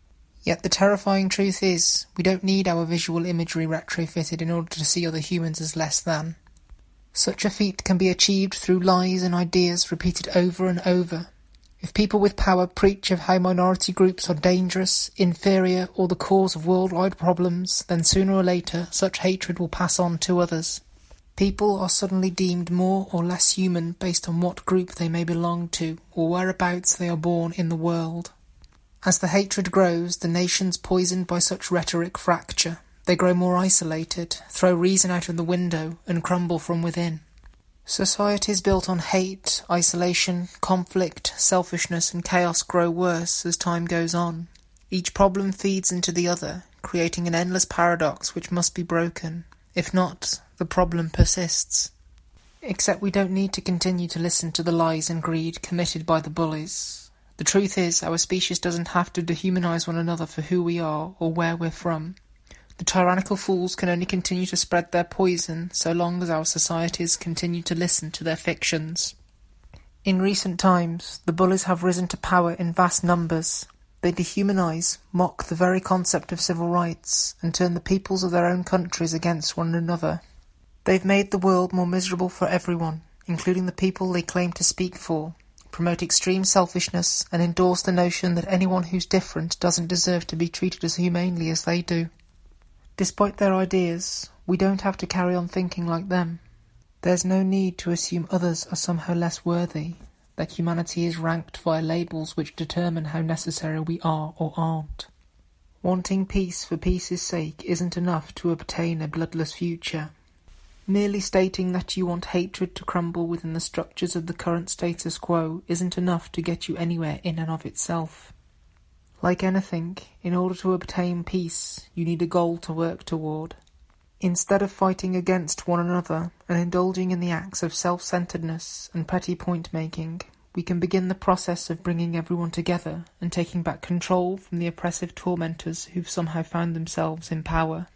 Speaker 12: Yet the terrifying truth is, we don't need our visual imagery retrofitted in order to see other humans as less than. Such a feat can be achieved through lies and ideas repeated over and over. If people with power preach of how minority groups are dangerous, inferior, or the cause of worldwide problems, then sooner or later such hatred will pass on to others. People are suddenly deemed more or less human based on what group they may belong to, or whereabouts they are born in the world. As the hatred grows, the nations poisoned by such rhetoric fracture. They grow more isolated, throw reason out of the window, and crumble from within. Societies built on hate, isolation, conflict, selfishness, and chaos grow worse as time goes on. Each problem feeds into the other, creating an endless paradox which must be broken. If not, the problem persists. Except we don't need to continue to listen to the lies and greed committed by the bullies. The truth is, our species doesn't have to dehumanize one another for who we are or where we're from. The tyrannical fools can only continue to spread their poison so long as our societies continue to listen to their fictions. In recent times, the bullies have risen to power in vast numbers. They dehumanize, mock the very concept of civil rights, and turn the peoples of their own countries against one another. They've made the world more miserable for everyone, including the people they claim to speak for, promote extreme selfishness, and endorse the notion that anyone who's different doesn't deserve to be treated as humanely as they do. Despite their ideas, we don't have to carry on thinking like them. There's no need to assume others are somehow less worthy, that humanity is ranked via labels which determine how necessary we are or aren't. Wanting peace for peace's sake isn't enough to obtain a bloodless future. Merely stating that you want hatred to crumble within the structures of the current status quo isn't enough to get you anywhere in and of itself. Like anything, in order to obtain peace, you need a goal to work toward. Instead of fighting against one another and indulging in the acts of self-centeredness and petty point-making, we can begin the process of bringing everyone together and taking back control from the oppressive tormentors who've somehow found themselves in power.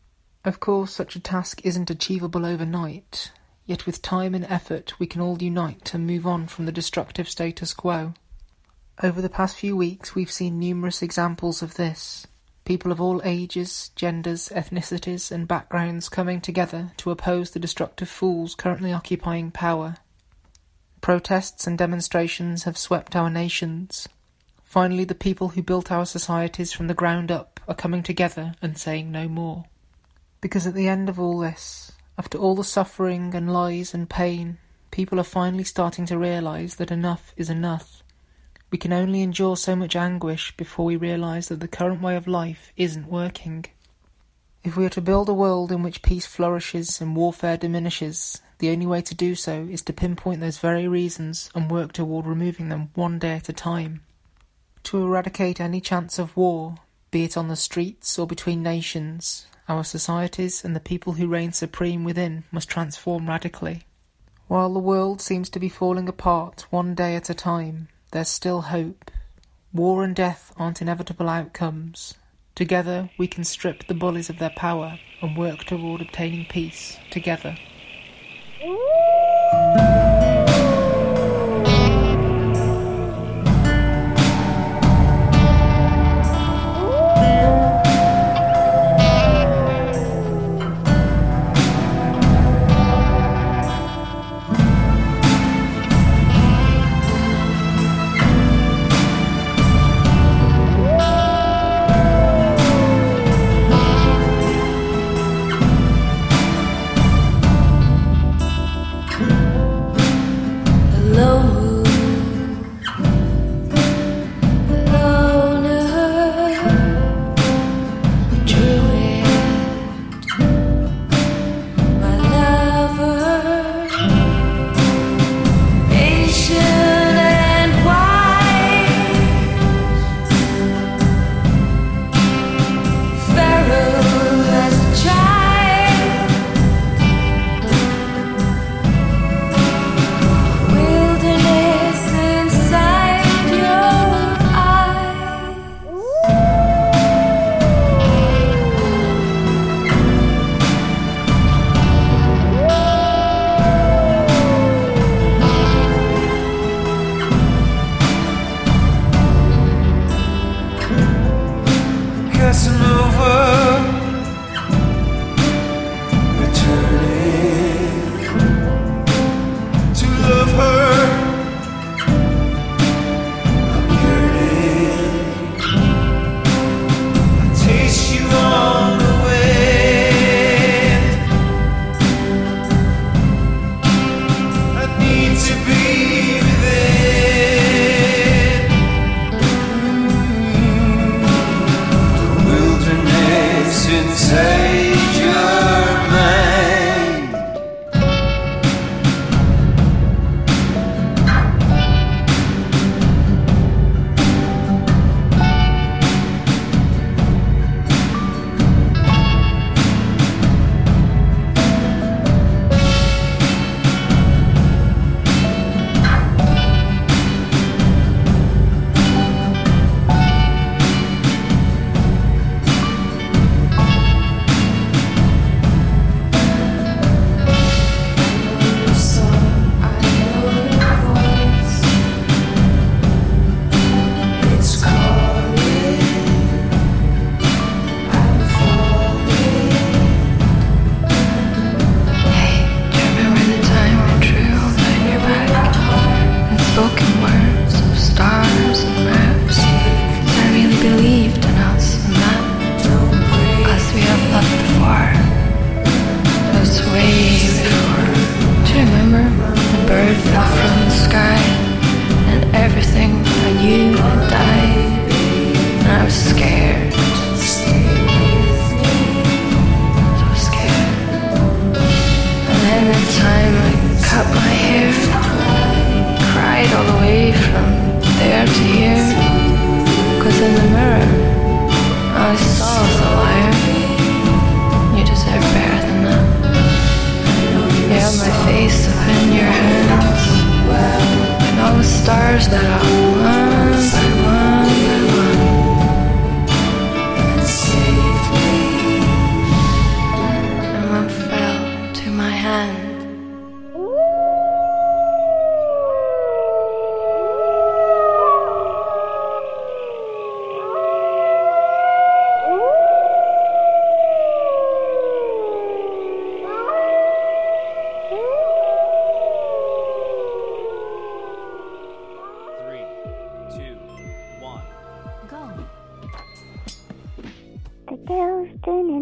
Speaker 12: Of course, such a task isn't achievable overnight, yet with time and effort we can all unite to move on from the destructive status quo. Over the past few weeks we've seen numerous examples of this. People of all ages, genders, ethnicities and backgrounds coming together to oppose the destructive fools currently occupying power. Protests and demonstrations have swept our nations. Finally, the people who built our societies from the ground up are coming together and saying no more. Because at the end of all this, after all the suffering and lies and pain, people are finally starting to realise that enough is enough. We can only endure so much anguish before we realise that the current way of life isn't working. If we are to build a world in which peace flourishes and warfare diminishes, the only way to do so is to pinpoint those very reasons and work toward removing them one day at a time. To eradicate any chance of war, be it on the streets or between nations, our societies and the people who reign supreme within must transform radically. While the world seems to be falling apart one day at a time, there's still hope. War and death aren't inevitable outcomes. Together we can strip the bullies of their power and work toward obtaining peace together.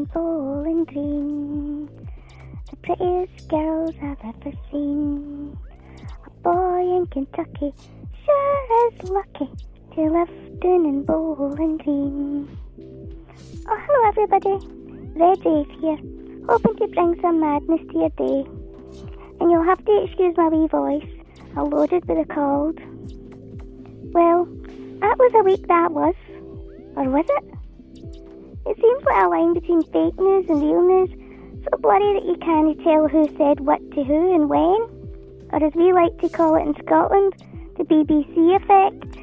Speaker 13: Bowling Green. The prettiest girls I've ever seen. A boy in Kentucky sure is lucky to live down in Bowling Green. Oh, hello everybody. Red Rave here, hoping to bring some madness to your day. And you'll have to excuse my wee voice, all loaded with a cold. Well, that was a week that was. Or was it? It seems like a line between fake news and real news, so blurry that you can't tell who said what to who and when, or as we like to call it in Scotland, the BBC effect.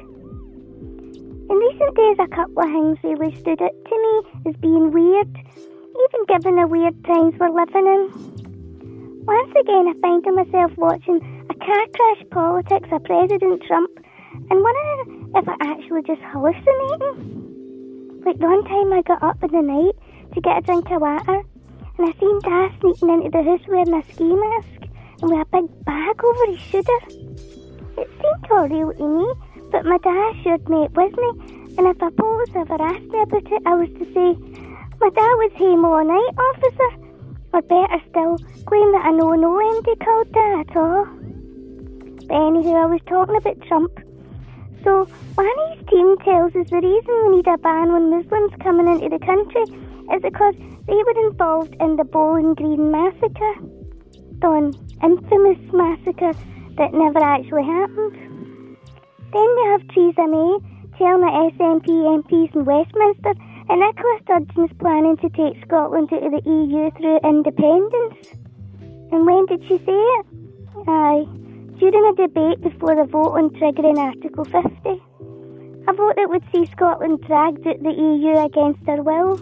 Speaker 13: In recent days, a couple of things really stood out to me as being weird, even given the weird times we're living in. Once again, I find myself watching a car crash politics of President Trump and wondering if I actually just hallucinating. Like one time I got up in the night to get a drink of water and I seen Dad sneaking into the house wearing a ski mask and with a big bag over his shoulder. It seemed all real to me, but my dad assured me it wasn't, and if a police ever asked me about it, I was to say, my dad was home all night, officer, or better still, claim that I know no MD called Dad at all. But anywho, I was talking about Trump. So, one of his team tells us the reason we need a ban on Muslims coming into the country is because they were involved in the Bowling Green massacre. The infamous massacre that never actually happened. Then we have Theresa May telling the SNP MPs in Westminster and Nicola Sturgeon's planning to take Scotland out of the EU through independence. And when did she say it? Aye, during a debate before the vote on triggering Article 50. A vote that would see Scotland dragged out the EU against their will.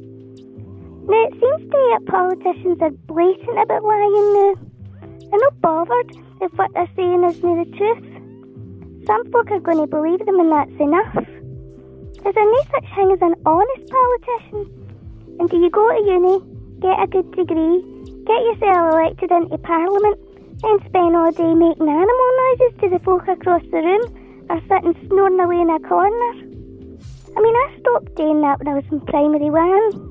Speaker 13: Now it seems to me that politicians are blatant about lying now. They're not bothered if what they're saying isn't the truth. Some folk are going to believe them and that's enough. Is there no such thing as an honest politician? And do you go to uni, get a good degree, get yourself elected into Parliament, then spend all day making animal noises to the folk across the room, or sitting snoring away in a corner? I mean, I stopped doing that when I was in primary one.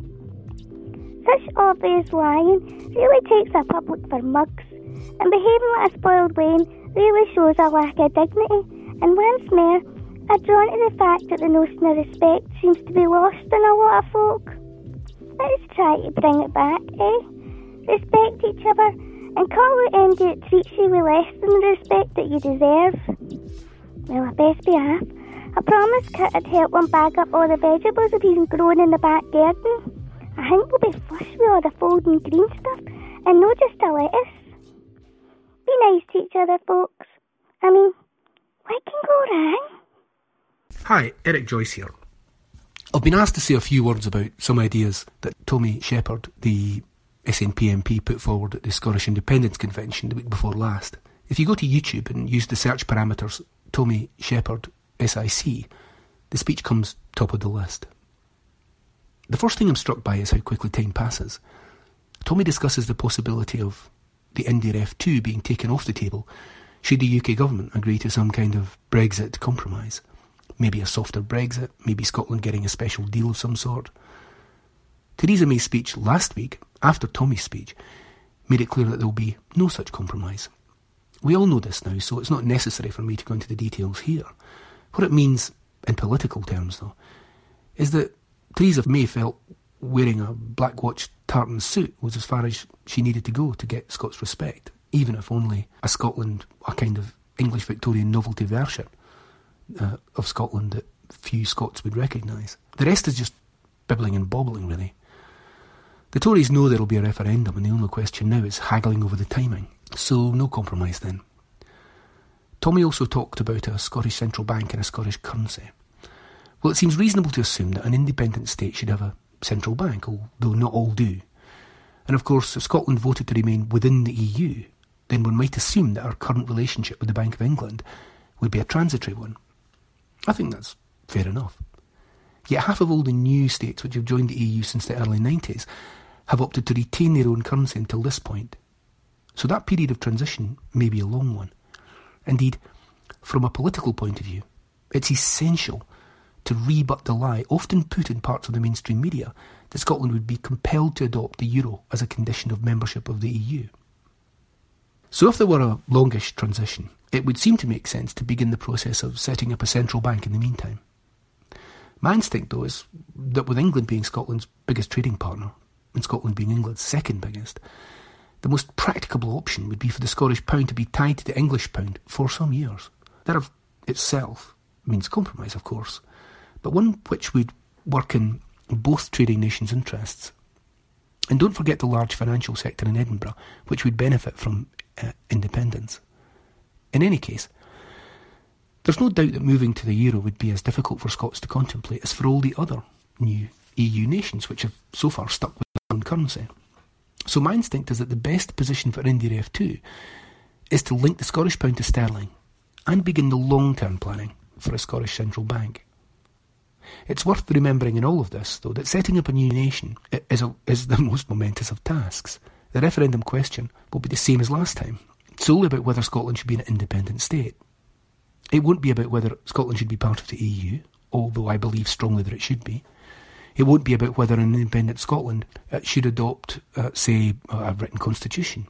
Speaker 13: Such obvious lying really takes a public for mugs, and behaving like a spoiled Wayne really shows a lack of dignity, and once more, I'm drawn to the fact that the notion of respect seems to be lost in a lot of folk. Let's try to bring it back, eh? Respect each other, and call out MD that treats you with less than the respect that you deserve. Well, I best be off. I promised Kurt I'd help him bag up all the vegetables if he's grown in the back garden. I think we'll be flush with all the folding green stuff, and not just a lettuce. Be nice to each other, folks. I mean, what can go wrong?
Speaker 5: Hi, Eric Joyce here. I've been asked to say a few words about some ideas that Tommy Shepherd, the SNP MP, put forward at the Scottish Independence Convention the week before last. If you go to YouTube and use the search parameters Tommy Shepherd SIC, the speech comes top of the list. The first thing I'm struck by is how quickly time passes. Tommy discusses the possibility of the IndyRef 2 being taken off the table should the UK government agree to some kind of Brexit compromise. Maybe a softer Brexit, maybe Scotland getting a special deal of some sort. Theresa May's speech last week, after Tommy's speech, made it clear that there will be no such compromise. We all know this now, so it's not necessary for me to go into the details here. What it means, in political terms though, is that Theresa May felt wearing a Black Watch tartan suit was as far as she needed to go to get Scots respect, even if only a Scotland, a kind of English Victorian novelty version of Scotland that few Scots would recognise. The rest is just bibbling and bobbling, really. The Tories know there will be a referendum, and the only question now is haggling over the timing. So no compromise then. Tommy also talked about a Scottish central bank and a Scottish currency. Well, it seems reasonable to assume that an independent state should have a central bank, although not all do. And of course, if Scotland voted to remain within the EU, then one might assume that our current relationship with the Bank of England would be a transitory one. I think that's fair enough. Yet half of all the new states which have joined the EU since the early 90s have opted to retain their own currency until this point. So that period of transition may be a long one. Indeed, from a political point of view, it's essential to rebut the lie, often put in parts of the mainstream media, that Scotland would be compelled to adopt the euro as a condition of membership of the EU. So if there were a longish transition, it would seem to make sense to begin the process of setting up a central bank in the meantime. My instinct, though, is that with England being Scotland's biggest trading partner, and Scotland being England's second biggest, the most practicable option would be for the Scottish pound to be tied to the English pound for some years. That of itself means compromise, of course, but one which would work in both trading nations' interests. And don't forget the large financial sector in Edinburgh, which would benefit from independence. In any case, there's no doubt that moving to the euro would be as difficult for Scots to contemplate as for all the other new EU nations which have so far stuck with their own currency. So my instinct is that the best position for IndyRef2 is to link the Scottish pound to sterling and begin the long-term planning for a Scottish central bank. It's worth remembering in all of this, though, that setting up a new nation is the most momentous of tasks. The referendum question will be the same as last time, solely about whether Scotland should be an independent state. It won't be about whether Scotland should be part of the EU, although I believe strongly that it should be. It won't be about whether an independent Scotland should adopt, say, a written constitution.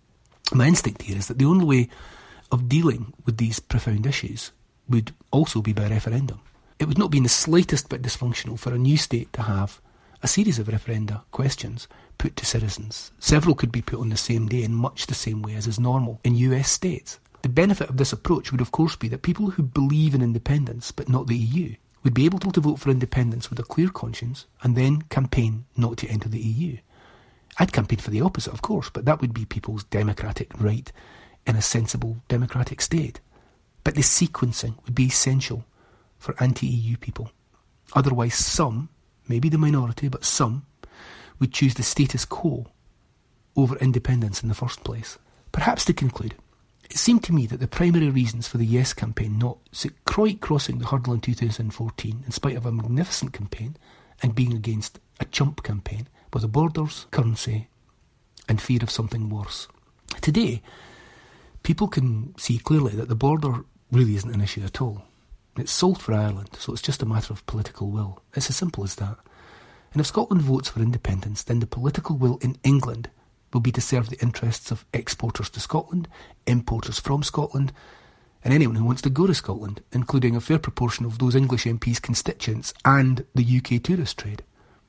Speaker 5: My instinct here is that the only way of dealing with these profound issues would also be by referendum. It would not be in the slightest bit dysfunctional for a new state to have a series of referenda questions put to citizens. Several could be put on the same day in much the same way as is normal in US states. The benefit of this approach would of course be that people who believe in independence but not the EU would be able to vote for independence with a clear conscience and then campaign not to enter the EU. I'd campaign for the opposite, of course, but that would be people's democratic right in a sensible democratic state. But the sequencing would be essential for anti-EU people. Otherwise some, maybe the minority, but some, would choose the status quo over independence in the first place. Perhaps to conclude, it seemed to me that the primary reasons for the Yes campaign not quite crossing the hurdle in 2014, in spite of a magnificent campaign and being against a chump campaign, were the borders, currency and fear of something worse. Today, people can see clearly that the border really isn't an issue at all. It's solved for Ireland, so it's just a matter of political will. It's as simple as that. And if Scotland votes for independence, then the political will in England will be to serve the interests of exporters to Scotland, importers from Scotland, and anyone who wants to go to Scotland, including a fair proportion of those English MPs' constituents and the UK tourist trade.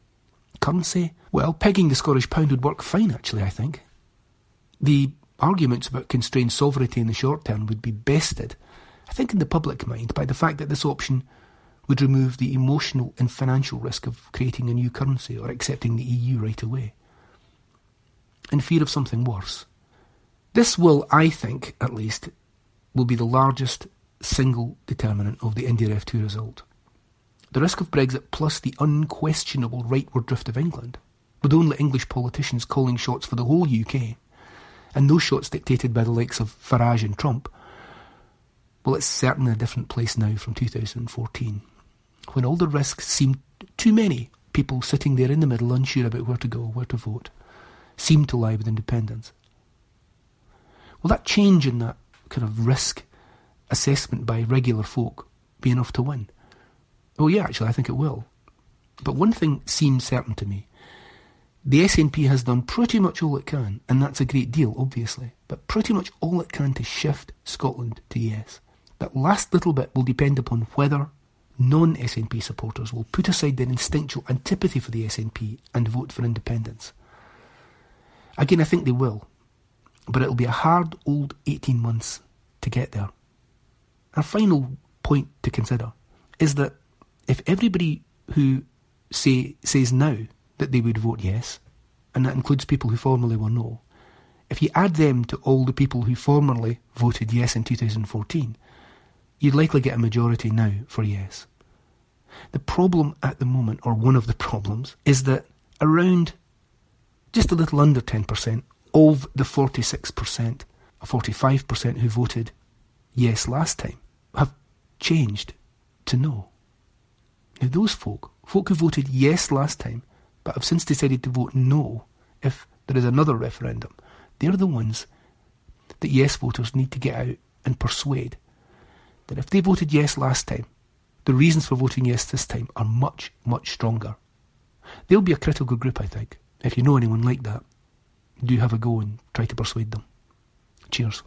Speaker 5: Currency? Well, pegging the Scottish pound would work fine, actually, I think. The arguments about constrained sovereignty in the short term would be bested, I think, in the public mind by the fact that this option would remove the emotional and financial risk of creating a new currency or accepting the EU right away. In fear of something worse. This will, I think, at least, will be the largest single determinant of the IndyRef2 result. The risk of Brexit plus the unquestionable rightward drift of England, with only English politicians calling shots for the whole UK, and no shots dictated by the likes of Farage and Trump, well, it's certainly a different place now from 2014, when all the risks seemed too many, people sitting there in the middle unsure about where to go, where to vote, seemed to lie with independence. Will that change in that kind of risk assessment by regular folk be enough to win? Oh yeah, actually I think it will. But one thing seems certain to me. The SNP has done pretty much all it can, and that's a great deal, obviously, but pretty much all it can to shift Scotland to yes. That last little bit will depend upon whether non-SNP supporters will put aside their instinctual antipathy for the SNP and vote for independence. Again, I think they will, but it'll be a hard old 18 months to get there. Our final point to consider is that if everybody who says now that they would vote yes, and that includes people who formerly were no, if you add them to all the people who formerly voted yes in 2014, you'd likely get a majority now for yes. The problem at the moment, or one of the problems, is that around just a little under 10% of the 46% or 45% who voted yes last time have changed to no. Now those folk who voted yes last time but have since decided to vote no if there is another referendum, they're the ones that yes voters need to get out and persuade that if they voted yes last time, the reasons for voting yes this time are much, much stronger They'll be a critical group, I think. If you know anyone like that, do have a go and try to persuade them. Cheers.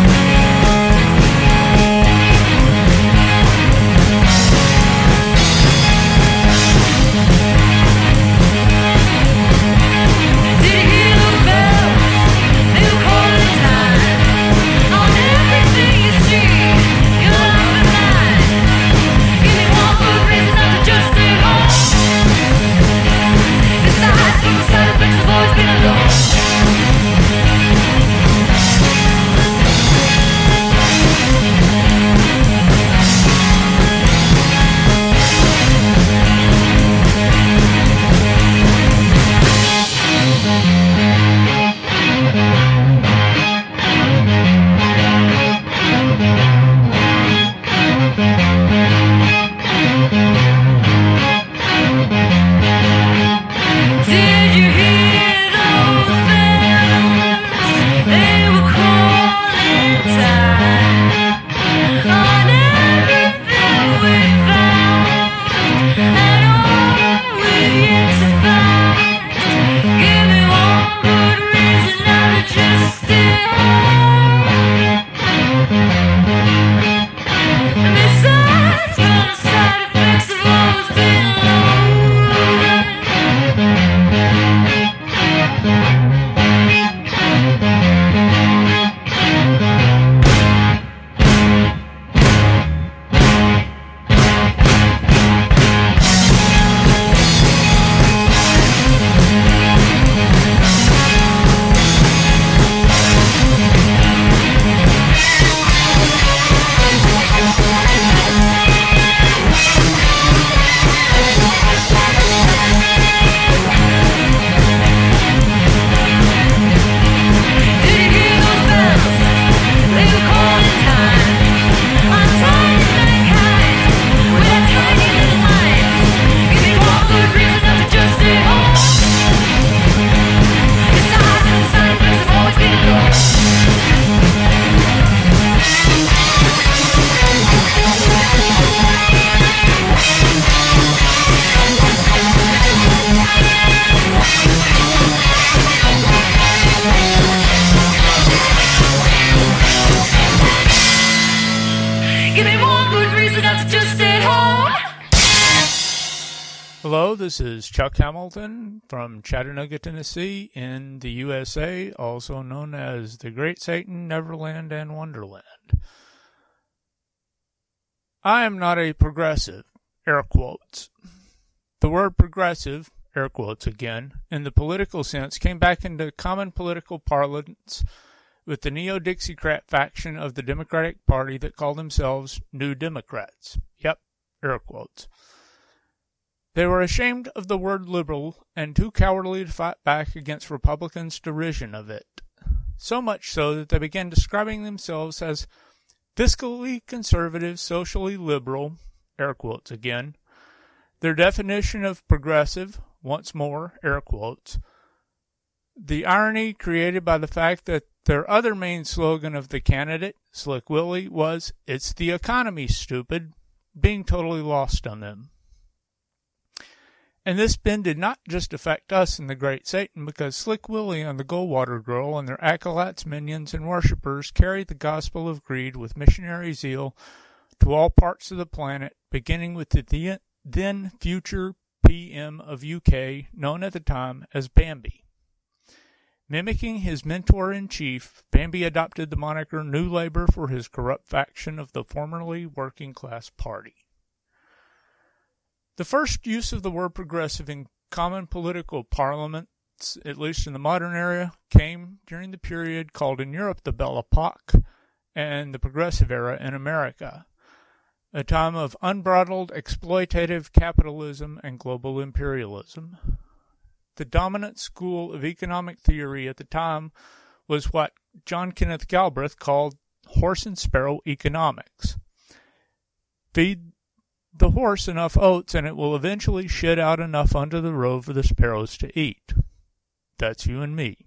Speaker 14: Hello, this is Chuck Hamilton from Chattanooga, Tennessee in the USA, also known as the Great Satan, Neverland, and Wonderland. I am not a progressive, air quotes. The word progressive, air quotes again, in the political sense came back into common political parlance with the Neo-Dixiecrat faction of the Democratic Party that call themselves New Democrats. Yep, air quotes. They were ashamed of the word liberal and too cowardly to fight back against Republicans' derision of it. So much so that they began describing themselves as fiscally conservative, socially liberal, air quotes again. Their definition of progressive, once more, air quotes. The irony created by the fact that their other main slogan of the candidate, Slick Willie, was, "It's the economy, stupid," being totally lost on them. And this spin did not just affect us in the Great Satan, because Slick Willie and the Goldwater Girl and their acolytes, minions, and worshippers carried the gospel of greed with missionary zeal to all parts of the planet, beginning with the then future PM of UK, known at the time as Bambi. Mimicking his mentor-in-chief, Bambi adopted the moniker New Labour for his corrupt faction of the formerly working-class party. The first use of the word progressive in common political parliaments, at least in the modern era, came during the period called in Europe the Belle Epoque and the Progressive Era in America, a time of unbridled exploitative capitalism and global imperialism. The dominant school of economic theory at the time was what John Kenneth Galbraith called horse and sparrow economics. Feed the horse enough oats and it will eventually shit out enough under the row for the sparrows to eat. That's you and me.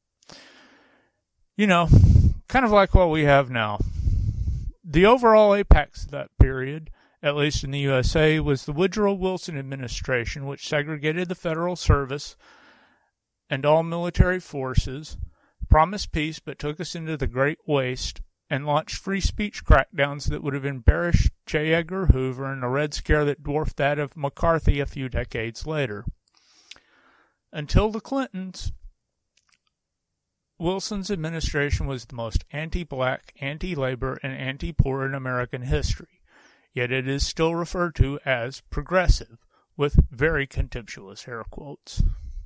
Speaker 14: You know, kind of like what we have now. The overall apex of that period, at least in the USA, was the Woodrow Wilson administration, which segregated the federal service and all military forces, promised peace but took us into the Great Waste, and launched free speech crackdowns that would have embarrassed J. Edgar Hoover in a Red Scare that dwarfed that of McCarthy a few decades later. Until the Clintons, Wilson's administration was the most anti-black, anti-labor, and anti-poor in American history, yet it is still referred to as progressive, with very contemptuous air quotes.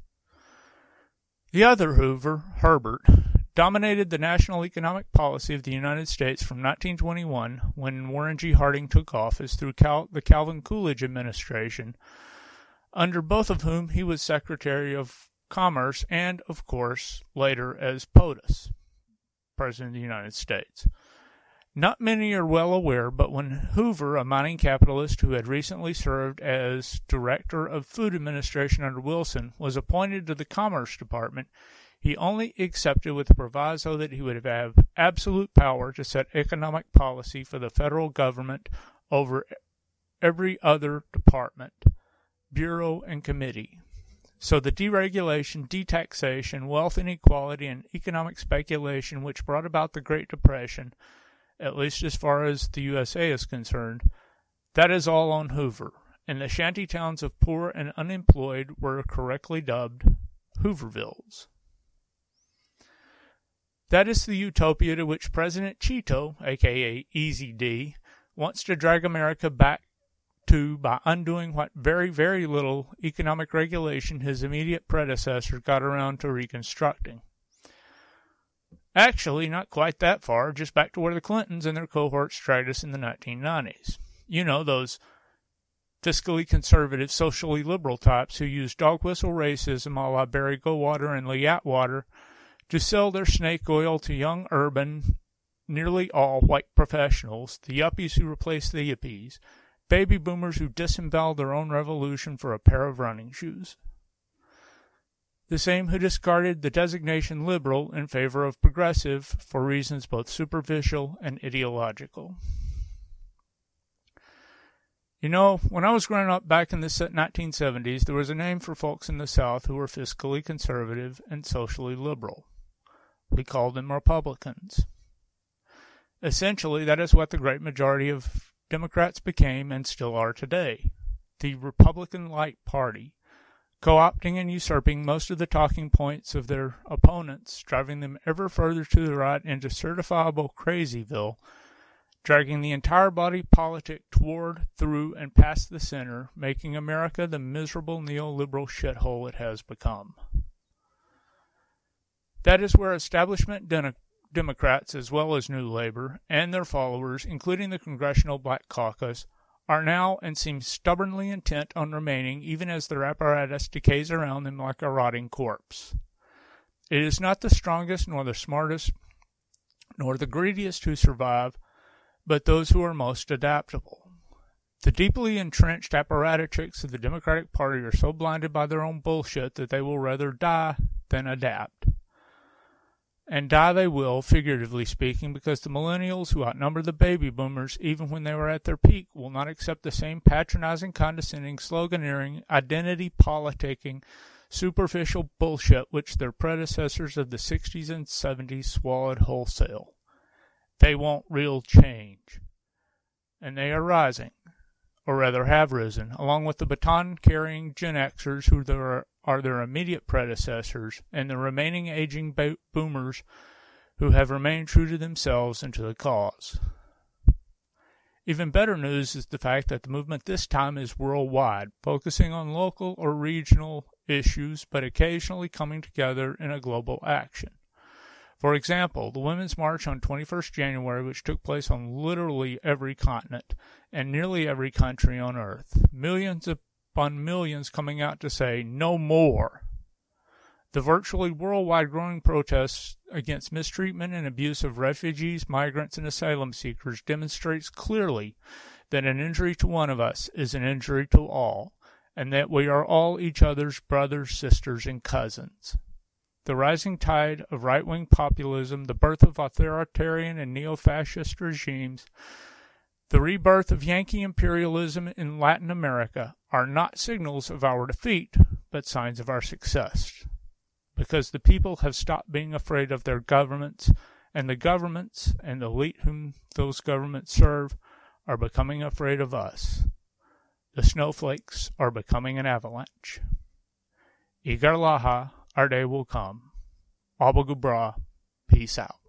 Speaker 14: The other Hoover, Herbert, dominated the national economic policy of the United States from 1921, when Warren G. Harding took office, through the Calvin Coolidge administration, under both of whom he was Secretary of Commerce and, of course, later as POTUS, President of the United States. Not many are well aware, but when Hoover, a mining capitalist who had recently served as Director of Food Administration under Wilson, was appointed to the Commerce Department, he only accepted with the proviso that he would have absolute power to set economic policy for the federal government over every other department, bureau, and committee. So the deregulation, detaxation, wealth inequality, and economic speculation which brought about the Great Depression, at least as far as the USA is concerned, that is all on Hoover, and the shanty towns of poor and unemployed were correctly dubbed Hoovervilles. That is the utopia to which President Cheeto, aka Easy D, wants to drag America back to by undoing what very, very little economic regulation his immediate predecessor got around to reconstructing. Actually, not quite that far, just back to where the Clintons and their cohorts dragged us in the 1990s. You know, those fiscally conservative, socially liberal types who use dog whistle racism a la Barry Goldwater and Lee Atwater to sell their snake oil to young urban, nearly all white professionals, the yuppies who replace the yippies, baby boomers who disembowel their own revolution for a pair of running shoes. The same who discarded the designation liberal in favor of progressive for reasons both superficial and ideological. You know, when I was growing up back in the 1970s, there was a name for folks in the South who were fiscally conservative and socially liberal. We called them Republicans. Essentially, that is what the great majority of Democrats became and still are today, the Republican-like party, co-opting and usurping most of the talking points of their opponents, driving them ever further to the right into certifiable crazyville, dragging the entire body politic toward, through, and past the center, making America the miserable neoliberal shithole it has become. That is where establishment Democrats, as well as New Labor, and their followers, including the Congressional Black Caucus, are now and seem stubbornly intent on remaining even as their apparatus decays around them like a rotting corpse. It is not the strongest, nor the smartest, nor the greediest who survive, but those who are most adaptable. The deeply entrenched apparatchiks of the Democratic Party are so blinded by their own bullshit that they will rather die than adapt. And die they will, figuratively speaking, because the millennials who outnumber the baby boomers, even when they were at their peak, will not accept the same patronizing, condescending, sloganeering, identity politicking, superficial bullshit which their predecessors of the 60s and 70s swallowed wholesale. They want real change. And they are rising, or rather have risen, along with the baton-carrying Gen Xers who are their immediate predecessors, and the remaining aging boomers who have remained true to themselves and to the cause. Even better news is the fact that the movement this time is worldwide, focusing on local or regional issues, but occasionally coming together in a global action. For example, the Women's March on 21st January, which took place on literally every continent and nearly every country on Earth. Millions upon millions coming out to say, no more. The virtually worldwide growing protests against mistreatment and abuse of refugees, migrants, and asylum seekers demonstrates clearly that an injury to one of us is an injury to all, and that we are all each other's brothers, sisters, and cousins. The rising tide of right-wing populism, the birth of authoritarian and neo-fascist regimes, The rebirth of Yankee imperialism in Latin America are not signals of our defeat, but signs of our success. Because the people have stopped being afraid of their governments, and the governments and the elite whom those governments serve are becoming afraid of us. The snowflakes are becoming an avalanche. Igarlaha, our day will come. Abagubra, peace out.